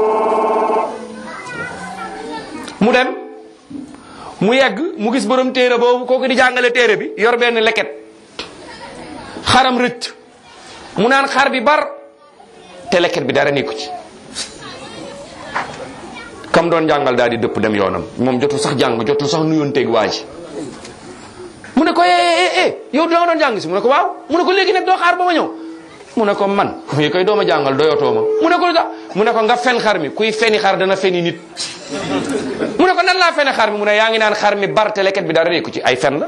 mu dem mu yegg mu gis borom téere boobu kooku di jàngale téere bi yor benn leket xaram rëcc mu naan xar bi bar te leket bi dara nekku ci kam doon jàngal daal di dëpp dem yoonam moom jotul sax jàng jotul sax nuyonteeg waa ji mu ne ko yow doo doon jàng si mu ne ko waaw mu ne ko léegi nag doo xaar ba ma ñëw mu ne ko man yi koy dooma jàngal doyotoo ma mu ne ko lu tax mu ne ko nga fen xar mi kuy feni xar dana feni nit mu ne ko nan laa fene xar mi mu ne yaa ngi naan xar mi bar te leket bi dara nekku ci ay fen la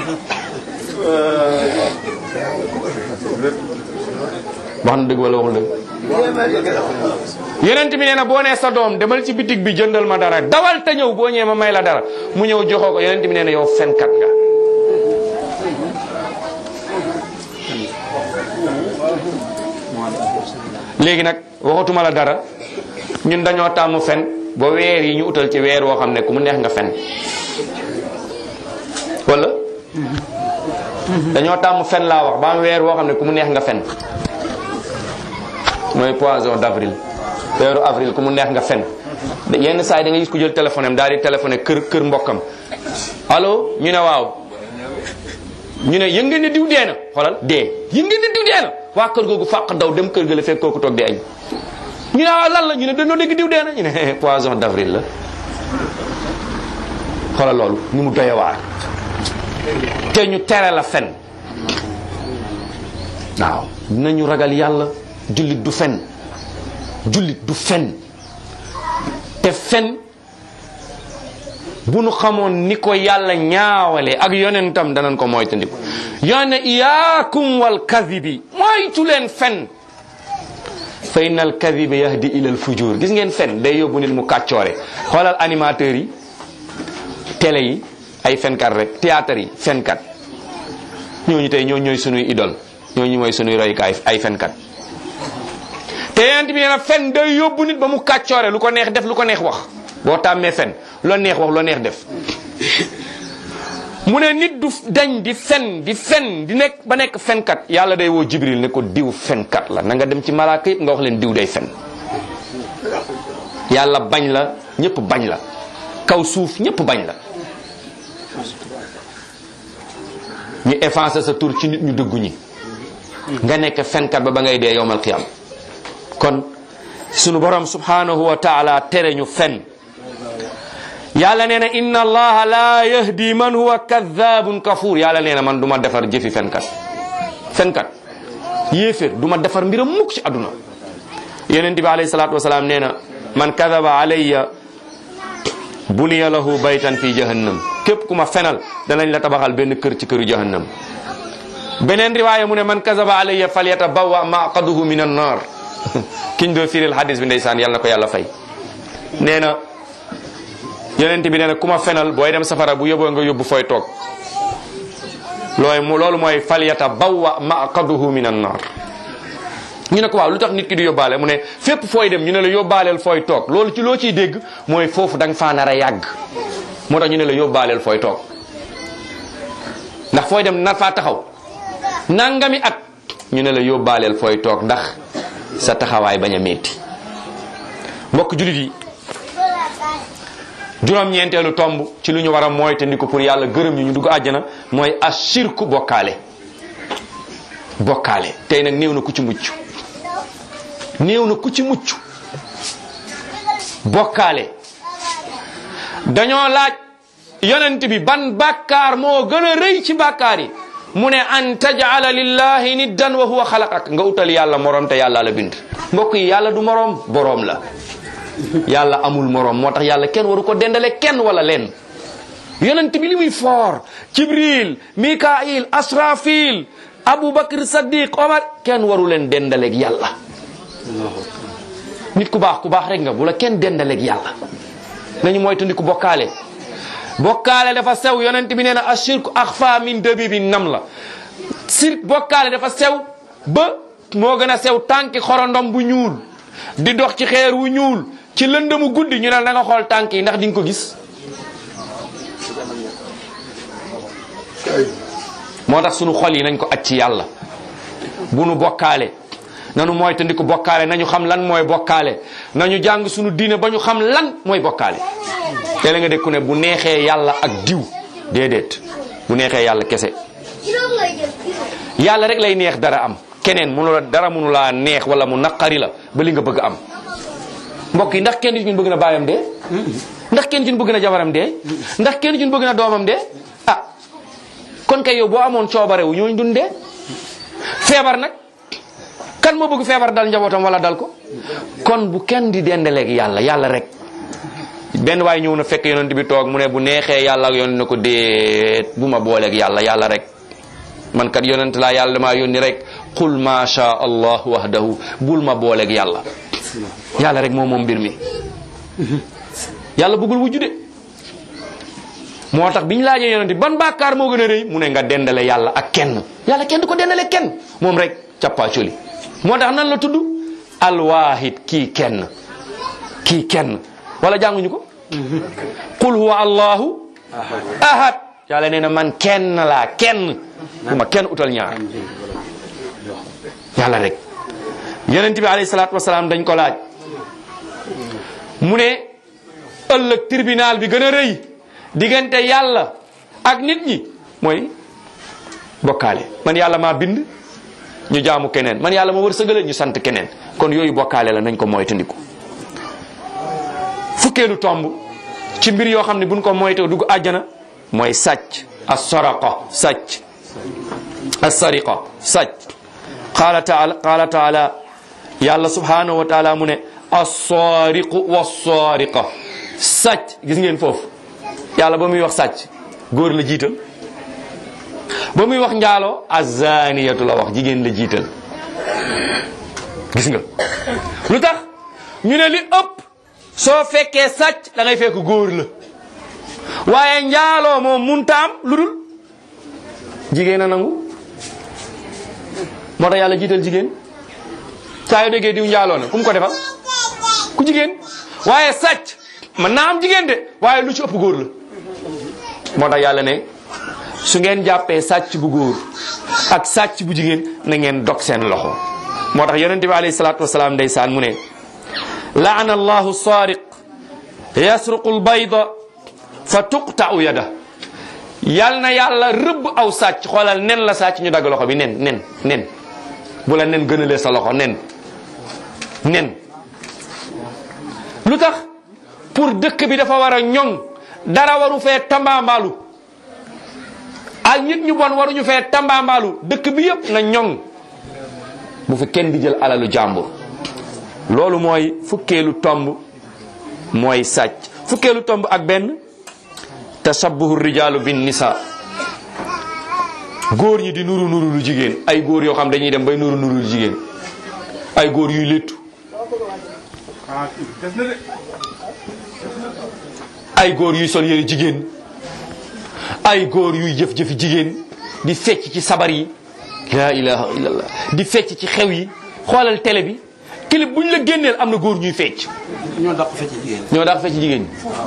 wax na dëgg wala waxul dëgg yonent bi nee na boo nee sa doom demal ci bitig bi jëndal ma dara dawal te ñëw boo ñëwee ma may la dara mu ñëw joxoo ko yonent bi nee na yow fenkat nga léegi nag waxatuma la dara ñun dañoo tàmm fen ba weer yi ñu utal ci weer woo xam ne ku mu neex nga fen wala dañoo tàmm fen laa wax ba am weer woo xam ne ku mu neex nga fen mooy poisson d'avril weeru avril ku mu neex nga fen yenn saa yi da nga gis ku jël téléphone am daal di téléphoné kër mbokkam allo ñu ne waaw ñu ne yëg ngeen ne diw dee na xoolal dee yëg ngeen ne diw dee na waa kër googu fàq daw dem kër ga la fekk kooku toog di añ ñu ne waaw lan la ñu ne dañoo dégg diw dee na ñu ne poisson d'avril la xoolal loolu ni mu doye waar te ñu tere la fen waaw nañu ragal yàlla jullit du fen te fen bu nu xamoon ni ko yàlla ñaawale ak yonentam danañ ko moytandiku yone iyaakum wal kadhibi moytu leen fen fa inna al kadhiba yahdi ila al fujur gis ngeen fen day yóbbu nit mu kàccoore xoolal animateurs yi télé yi ay fenkat rek théâtre yi fenkat ñooñu tey ñooy sunuy idole ñooñu mooy sunuy roykaay ay fenkat te yent bi nee na fen day yóbbu nit ba mu kàccoore lu ko neex def lu ko neex wax boo tàmmee fen loo neex wax loo neex def mu ne nit du dañ di fen di nekk ba nekk fenkat yàlla day woo jibril ne ko diw fenkat la na nga dem ci malaaka yëpp nga wax leen diw day fen yàlla bañ la ñëpp bañ la kaw suuf ñëpp bañ la ñu effacer sa tur ci nit ñu dëggu ñi nga nekk fenkat ba ngay dee yowmal qiyam kon sunu borom subhanahu wa taala tere ñu fen yàlla nee na inna allaha la yahdi man huwa kadhabun kafur yàlla nee na man du ma defar jëfi fenkat yéeféer du ma defar mbiram mukk ci àdduna yonent bi alayhi salatu wasalaam nee na man kadhaba alayya buniya lahu baytan fi jahannam képp ku ma fenal danañ la tabaxal benn kër ci këru jahannam beneen riwaaya mu ne man kazaba alayya falyatabawwa maqaduhu min an nar kiñ doo firil hadis bi ndeysaan yàlla na ko yàlla fay nee na yonent bi nee na ku ma fenal booy dem safara bu yóbboo nga yóbbu fooy toog loolu mooy falyatabawwa maqaduhu min an nar ñu ne ko waaw lu tax nit ki di yóbbaale mu ne fépp fooy dem ñu ne la yóbbaaleel fooy toog loolu ci loo ciy dégg mooy foofu da nga faa nar a yàgg moo tax ñu ne la yóbbaaleel fooy toog ndax fooy dem nar faa taxaw nangami at ñu ne la yóbbaaleel fooy toog ndax sa taxawaay bañ a metti mbokk julit yi juróom-ñeenteelu tomb ci lu ñu war a mooy te ndi ko pour yàlla gërëm ñu dugg àjjana mooy ashirku bokkaale tey nag néew na ku ci mucc bokkaale dañoo laaj yonent bi ban bàkkaar moo gën a rëy ci bàkkaar yi mu ne an taj'ala lillahi niddan wa huwa xalaqak nga utal yàlla morom te yàlla la bind mbokk yi yàlla du morom boroom la yàlla amul morom moo tax yàlla kenn waru ko dendale kenn wala leen yonent bi li muy foor jibril mikail asrafil abubakar saddiq omar kenn waru leen dendaleeg yàlla nit ku baax rek nga bu la kenn dendaleeg yàlla nañu moytandiku bokkaale dafa sew yonent bi nee na ashirku axfa min dabibi namla bokkaale dafa sew ba moo gën a sew tànki xorondom bu ñuul di dox ci xeer wu ñuul ci lëndëmu guddi ñu ne da nga xool tànk yi ndax di nga ko gis moo tax sunu xol yi nañ ko aj ci yàlla bu nu bokkaale nanu mooy te ndi ko bokkaale nañu xam lan mooy bokkaale nañu jàng sunu diine ba ñu xam lan mooy bokkaale te la nga dégg ku ne bu neexee yàlla ak diw déedéet bu neexee yàlla kese yàlla rek lay neex dara am keneen dara mënu laa neex wala mu naqari la ba li nga bëgg am mbokk yi ndax kenn ci ñun bëgg na baayam dee ndax kenn ci ñun bëgg na jabaram dee ndax kenn ci ñun bëgg na doomam dee ah kon kay yow boo amoon coobare wu ñooñu dun dee feebar nag kan moo bëgg feebar dal njabootam wala dal ko kon bu kenn di dendaleeg yàlla rek benn waay ñëw na fekk yonent bi toog mu ne bu neexee yàlla ak yonent na ko déet bu ma booleeg yàlla rek man kat yonent laa yàlla damaa yónni rek qul ma sha allah wahdahu bul ma booleeg yàlla rek moom mbir mi yàlla bëggul wujju de moo tax biñ laajee yonent bi ban bàkkaar moo gën a rëy mu ne nga dendale yàlla ak kenn yàlla kenn du ko dendale kenn moom rek cappaacoli moo tax nan la tudd alwaahid kii kenn wala jànguñu ko qul huwa allahu ahad yàlla nee na man kenn laa kenn bu ma kenn utal ñaar yàlla rek yonent bi alayhi salaatu wasalaam dañ ko laaj mu ne ëllëg tribunal bi gën a rëy diggante yàlla ak nit ñi mooy bokkaale man yàlla maa bind ñu jaamu keneen man yàlla ma wërsëgale ñu sant keneen kon yooyu bokkaale la nañ ko moytandiku fukkeelu tomb ci mbir yoo xam ne buñ ko moytoo dugg àjjana mooy sàcc as-sariqa qaala taala yàlla subhanahu wa taala mu ne as-sariqu was-sariqa sàcc gis ngeen foofu yàlla ba muy wax sàcc góor la jiital ba muy wax njaaloo azaniyatu la wax jigéen la jiital gis nga lu tax ñu ne li ëpp soo fekkee sàcc da ngay fekk góor la waaye njaaloo moom muntaam lu dul jigéen a nangu moo tax yàlla jiital jigéen saa yoo déggee diw njaaloo na ku mu ko defal ku jigéen waaye sàcc man naa am jigéen de waaye lu ci ëpp góor la moo tax yàlla ne su ngeen jàppee sàcc bu góor ak sàcc bu jigéen na ngeen dog seen loxo moo tax yonente bi alayhi salaatu wasalaam ndeysaan mu ne laana allahu sariq yasruqu albayda fa tuqta'u yada yal na yàlla rëbb aw sàcc xoolal nen la sàcc ñu dagg loxo bi nen bu la nen gënalee sa loxo nen lu tax pour dëkk bi dafa war a ñoŋ dara waru fee tambaambaalu ak nit ñu bon waruñu fee tambaambaalu dëkk bi yëpp na ñoŋ bu fi kenn di jël alalu jàmbur loolu mooy fukkeelu tomb mooy sàcc fukkeelu tomb ak benn tashabbuhu rijaalu bin nisa góor ñi di nuru nuru lu jigéen ay góor yoo xam dañuy dem bay nuru nuru lu jigéen ay góor yuy léttu ay góor yuy sol yére jigéen ay góor yuy jëf-jëfi jigéen di fecc ci sabar yi la ilaha illallah di fecc ci xew yi xoolal télé bi clip buñ la génneel am na góor ñuy fecc ñoo dàq fecc jigéen ñoo dàq fecc jigéen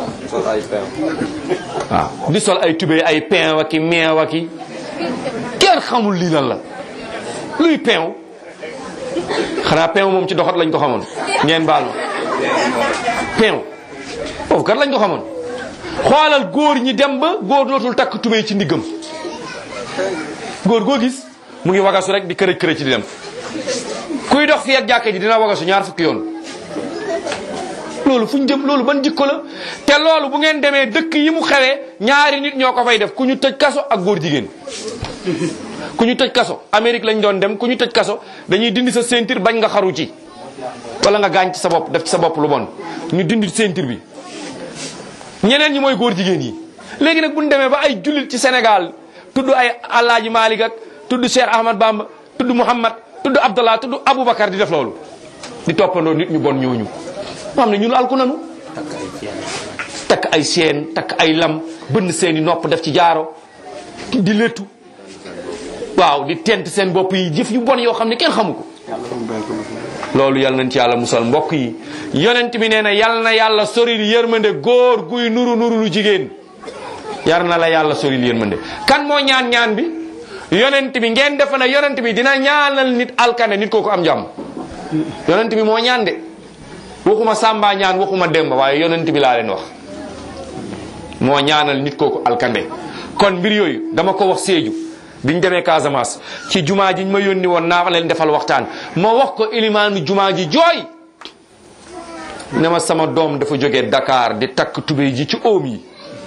waaw di sol ay tubéy ay pain waki meew waki kenn xamul lii lan la luy pain xanaa pain moom ci doxat lañ ko xamoon ngeen baal ma pain foofu kat lañ ko xamoon xoolal góor ñi dem ba góor dootul takk tubéy ci ndiggam góor goo gis mu ngi wagasu rek di kërëj kërëj ci di dem kuy dox fii ak jàkka ji dina wagasu ñaar fukki yoon loolu fu ñu jëm loolu ban jikko la te loolu bu ngeen demee dëkk yi mu xewee ñaari nit ñoo ko fay def ku ñu tëj kaso ak góor jigéen ku ñu tëj kaso Amérique lañ doon dem ku ñu tëj kaso dañuy dindi sa ceinture bañ nga xaru ci wala nga gaañ ci sa bopp def ci sa bopp lu bon ñu dindi ceinture bi ñeneen ñi mooy góor jigéen yi léegi nag bu ñu demee ba ay jullit ci Sénégal tudd ay Alaaji Malik ak tudd Cheikh Ahmad Bamba tudd Muhammad tudd Abdallah tudd Aboubacar di def loolu di toppandoo nit ñu bon ñooñu xam ne ñun alku nanu takk ay seen takk ay lam bënn seeni nopp def ci jaaro di léttu waaw di tent seen bopp yi jëf yu bon yoo xam ne kenn xamu ko loolu yal nañ ci yàlla musal mbokk yi yonent bi nee na yal na yàlla soril yërmande góor guy nuru nuru lu jigéen yar na la yàlla soril yërmande kan moo ñaan ñaan bi yonent bi ngeen defe na yonent bi dina ñaanal nit alkane nit kooku am jàmm yonent bi moo ñaan de waxuma Samba ñaan waxuma Demba waaye yonent bi laa leen wax moo ñaanal nit kooku alkande kon mbir yooyu dama ko wax Sédhiou biñ demee Casamance ci jumaa ji ñu ma yónni woon naa leen defal waxtaan ma wax ko ilimaanu jumaa ji jooy ne ma sama doom dafa jógee Dakar di takk tubéy ji ci oom yi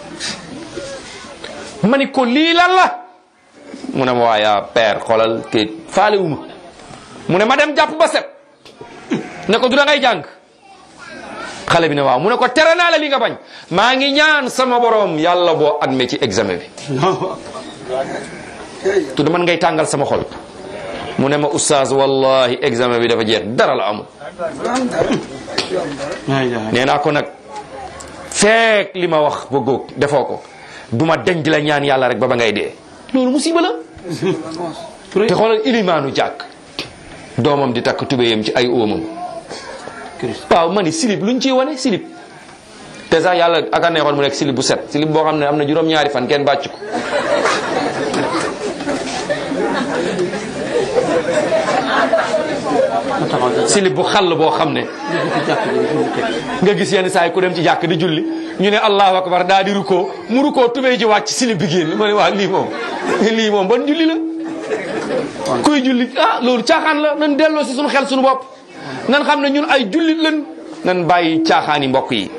ma ni ko lii lan la mu ne ma waaye père xoolal kii faale wu ma mu ne ma dem jàpp ba set ne ko du da ngay jàng xale bi ne waaw mu ne ko tere naa la li nga bañ maa ngi ñaan sama borom yàlla boo admee ci examen bi tudd man ngay tàngal sama xol mu ne ma oustaz wallahi examen bi dafa jeex dara la amul nee naa ko nag feek li ma wax ba góog defoo ko duma deñ di la ñaan yàlla rek ba ba ngay dee loolu musiba la te xoolal ilimaanu jàkk doomam di takk tubéyam ci ay óomam waaw ma ni silib luñ ciy wane silib te sax yàlla aka neexoon mu nekk silib bu set silib boo xam ne am na juróom-ñaari fan kenn bàcc ko silib bu xàll boo xam ne nga gis yenn saa yi ku dem ci jàkk di julli ñu ne allahu akbar daa di rukkoo mu rukkoo tubéy ji wàcc silib bi génn ma ne waa lii moom ban julli la kuy julli loolu caaxaan la nan delloo si suñu xel suñu bopp nan xam ne ñun ay jullit lan nan bàyyi caaxaan yi mbokk yi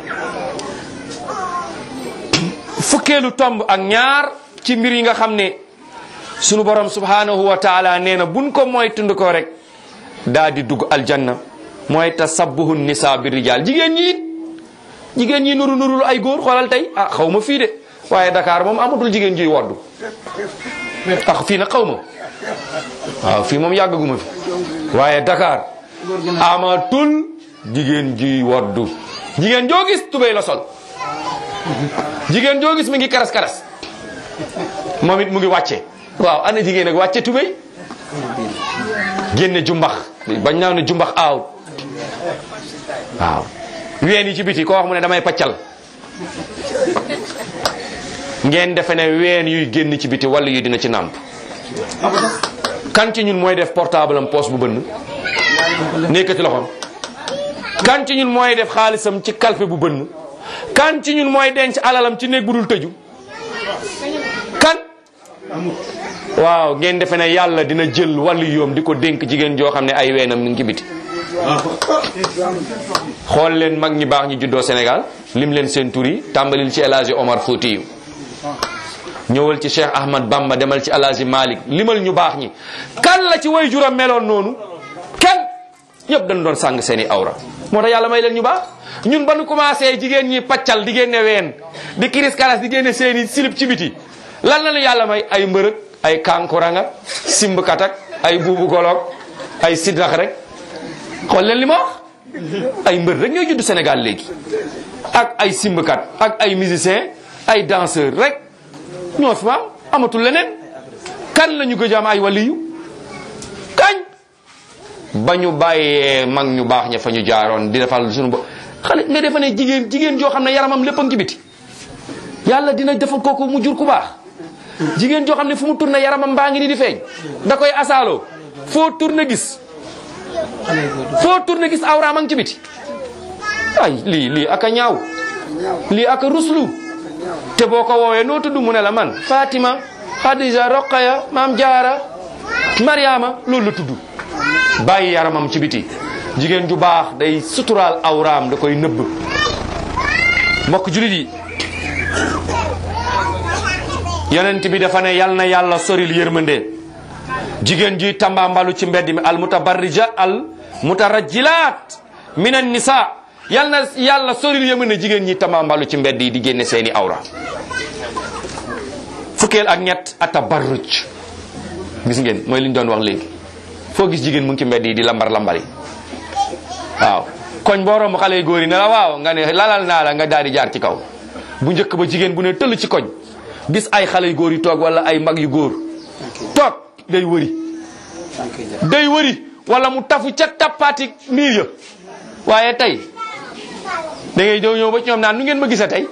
fukkeelu tomb ak ñaar ci mbir yi nga xam ne sunu borom subhanahu wa taala nee na buñ ko mooy tund ko rek daa di dugg aljanna mooy tasabbuhu nisa bi rijal jigéen ñi nuru nurul ay góor xoolal tey xaw ma fii de waaye Dakar moom amatul jigéen jiy woddu fii nag xaw ma waaw fii moom yàggaguma fi waaye Dakar amatul jigéen jiy woddu jigéen joo gis tubéy la sol jigéen joo gis mi ngi karas karas moom it mu ngi wàcce waaw ana jigéen ak wàcce tubéy génne jumbax bañ naaw ne jumbax aaw waaw ween yi ci biti koo wax mu ne damay paccal ngeen defe ne ween yuy génn ci biti wala yu dina ci nàmp kan ci ñun mooy def portable am poche bu bënn nekkati loxoom kan ci ñun mooy def xaalisam ci kalfe bu bënn kan ci ñun mooy denc alalam ci néeg bu dul tëju kan waaw ngeen defe ne yàlla dina jël wàllu yoom di ko dénk jigéen joo xam ne ay weenam mi ngi ci biti xool leen mag ñi baax ñi juddoo Sénégal lim leen seen tur yi tàmbalil ci El Hadji Omar Foutiyou ñëwal ci Cheikh Ahmad Bamba demal ci El Hadji Malick limal ñu baax ñi kan la ci way juram meloon noonu kan ñëpp dañ doon sàng seen i awra moo tax yàlla may leen ñu baax ñun ba nu commencé jigéen ñi paccal di génne ween di kiris karas di génne seen i silib ci biti lan la ñu yàlla may ay mbërëg ay kankuranga simbkat ak ay buubu goloog ay sidrax rek xool leen li ma wax ay mbër rek ñooy judd Sénégal léegi ak ay simbkat ak ay musicien ay danseur rek ñoo fi am amatul leneen kan la ñu gëj am ay waliyu kañ ba ñu bàyyee mag ñu baax ña fa ñu jaaroon di defal suñu bo xale nga defa ne jigéen joo xam ne yaramam lépp a ngi ci biti yàlla dina defal kooku mu jur ku baax jigéen joo xam ne fu mu tourné yaramam baa ngi ni di feeñ da koy asaaloo foo tourné gis awraam a ngi ci biti ay lii aka ñaaw lii aka ruslu te boo ko woowee noo tudd mu ne la man Fatima Khadija Roqaya Maam Jaara Mariama loolu la tudd bàyyi yaramam ci biti jigéen ju baax day suturaal awraam da koy nëbb mbokk julit yi yonent bi dafa ne yal na yàlla soril yërmande jigéen ji tambambalu ci mbedd mi al mutabarrija al mutarajjilaat minan nisa yal na yàlla soril yërmande jigéen ñi tambambalu ci mbedd yi di génne seeni awra fukkeel ak ñett atabarruj gis ngeen mooy li ñu doon wax léegi foo gis jigéen mu ngi ci mbedd yi di lambar lambari waaw koñ boo romb xale yu góor yi ne la waaw nga ne lalal naa la nga daal di jaar ci kaw bu njëkk ba jigéen bu ne tëll ci koñ gis ay xale yu góor yu toog wala ay mag yu góor toog day wëri wala mu tafu ca tappaati miir ya waaye tey da ngay ñëw ba ci ñoom naan nu ngeen ma gisee tey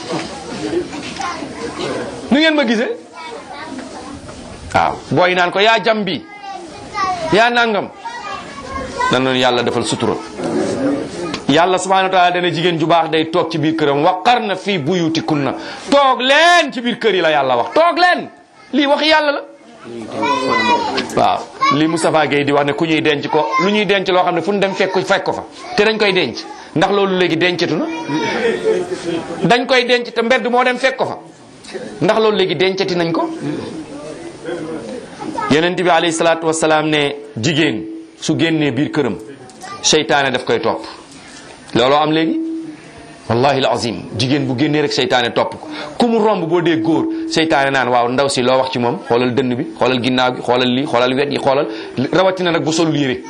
nu ngeen ma gisee waaw booy naan ko yaa jam bi yaa nangam nan noonu yàlla defal sutura yàlla subhanahu wa taala dana jigéen ju baax day toog ci biir këram waqarna fii buyutikunna toog leen ci biir kër yi la yàlla wax toog leen lii wax yàlla la waaw lii Moustapha Gueye di wax ne ku ñuy denc ko lu ñuy denc loo xam ne fu ñu dem fekk ko fa te dañ koy denc ndax loolu léegi dencatu na dañ koy denc te mbedd moo dem fekk ko fa ndax loolu léegi dencati nañ ko yonent bi alayhi salaatu wasalaam ne jigéen su génnee biir këram seytaane daf koy topp looloo am léegi wallahi alazim jigéen bu génnee rek seytaane topp ko ku mu romb boo dee góor seytaane naan waaw ndaw si loo wax ci moom xoolal dënn bi xoolal ginnaaw gi xoolal lii xoolal wet yi xoolal rawatina nag bu solul yére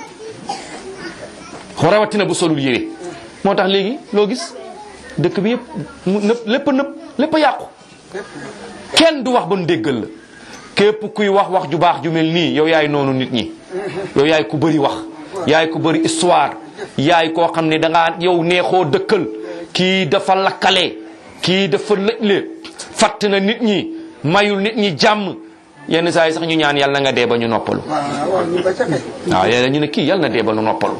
moo tax léegi loo gis dëkk bi yëpp lépp a yàqu kenn du wax ba nu déggal la képp kuy wax ju baax ju mel nii yow yaay noonu nit ñi yow yaay ku bëri wax yaay ku bëri histoire yaay koo xam ne dangaa yow neexoo dëkkal kii dafa lakkale kii dafa lëjle fatt na nit ñi mayul nit ñi jàmm yenn saa yi sax ñu ñaan yàlla na nga dee ba ñu noppalu waaw yéen ñu ne kii yàlla na dee ba ñu noppalu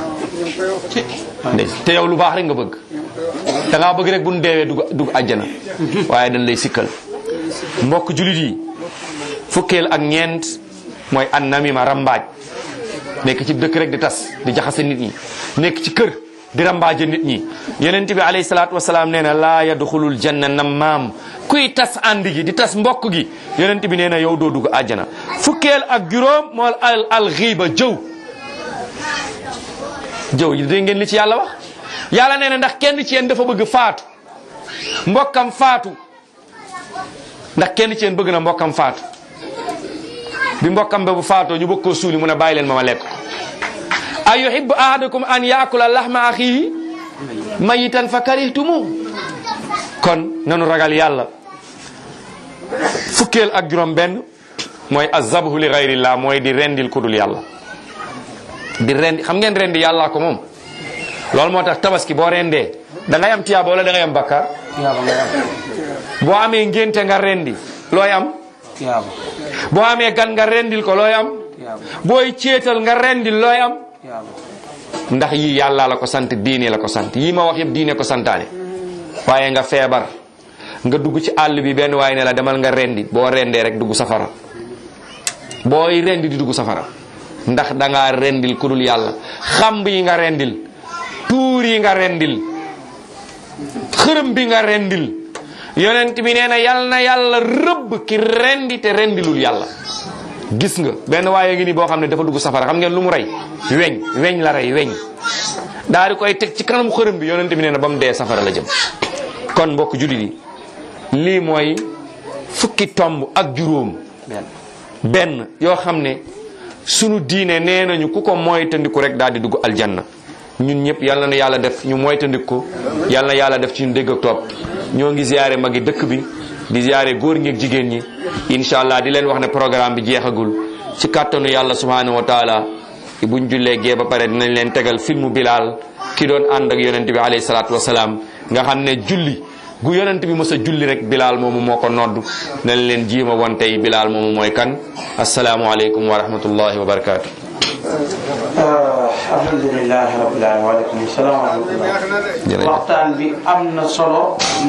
te yow lu baax rek nga bëgg dangaa bëgg rek bu ñu deewee dugg àjjana waaye dañ lay sikkal mbokk julit yi fukkeel ak ñeent mooy an namima rambaaj nekk ci dëkk rek di tas di jaxase nit ñi nekk ci kër di rambaaje nit ñi yonent bi alayhi salaatu wasalaam nee na laa yadxulul janna nammaam kuy tas ànd gi di tas mbokk gi yonent bi nee na yow doo dugg àjjana fukkeel ak juróom mool al xiiba jëw yi dégg ngeen li ci yàlla wax yàlla nee na ndax kenn ci yéen dafa bëgg faatu mbokkam faatu ndax kenn ci yéen bëgg na mbokkam faatu bi mbokkam ba bu faatoo ñu bëgg koo suuli mu ne bàyyi leen ma lekk ko a yuhibbu ahadukum an yaakula lahma axihi mayitan fa karihtumu kon nanu ragal yàlla fukkeel ak juróom benn mooy azabhu li gayrillah mooy di rendil kudul yàlla di rendi xam ngeen rendi yàllaa ko moom loolu moo tax tabaski boo rendee da ngay am tiyaaba wala da ngay am bakkaar boo amee ngénte nga rendi looy am boo amee gan nga rendil ko looy am booy ceetal nga rendil looy am ndax yii yàlla la ko sant diine la ko sant yii ma wax yëpp diine ko santaane waaye nga feebar nga dugg ci àll bi benn waaye ne la demal nga rendi boo rendee rek dugg safara booy rendi di dugg safara ndax dangaa rendil ku dul yàlla xamb yi nga rendil tuur yi nga rendil xërëm bi nga rendil yonent bi nee na yal na yàlla rëbb ki rendi te rendilul yàlla gis nga benn waaye ngi ni boo xam ne dafa dugg safara xam ngeen lu mu rey weñ la rey weñ daal di koy teg ci kanam xërëm bi yonent bi nee na ba mu dee safara la jëm kon mbokk jullit yi lii mooy fukki tomb ak juróom benn yoo xam ne sunu diine nee nañu ku ko moytandiku rek daal di dugg aljanna. ñun ñëpp yal na yàlla def ñu moytandiku ko, yal na yàlla def ci ñu dégg ak topp. ñoo ngi ziyaare magi dëkk bi di ziyaare góor ñi ak jigéen ñi incha allah di leen wax ne programme bi jeexagul ci kàttanu yàlla subhanahu wa taala buñ jullee gee ba pare dinañ leen tegal filmu Bilal ki doon ànd ak yonent bi alayhi salaatu wasalaam nga xam ne julli gu yonent bi mos a julli rek Bilal moomu moo ko nodd nañ leen jiima won tey Bilal moomu mooy kan. asalaamualeykum wa rahmatullahi wa barakaatu. alhamdulilah rabbil alamin. waaleykum salaam wa rahmatullah. waxtaan bi am na solo.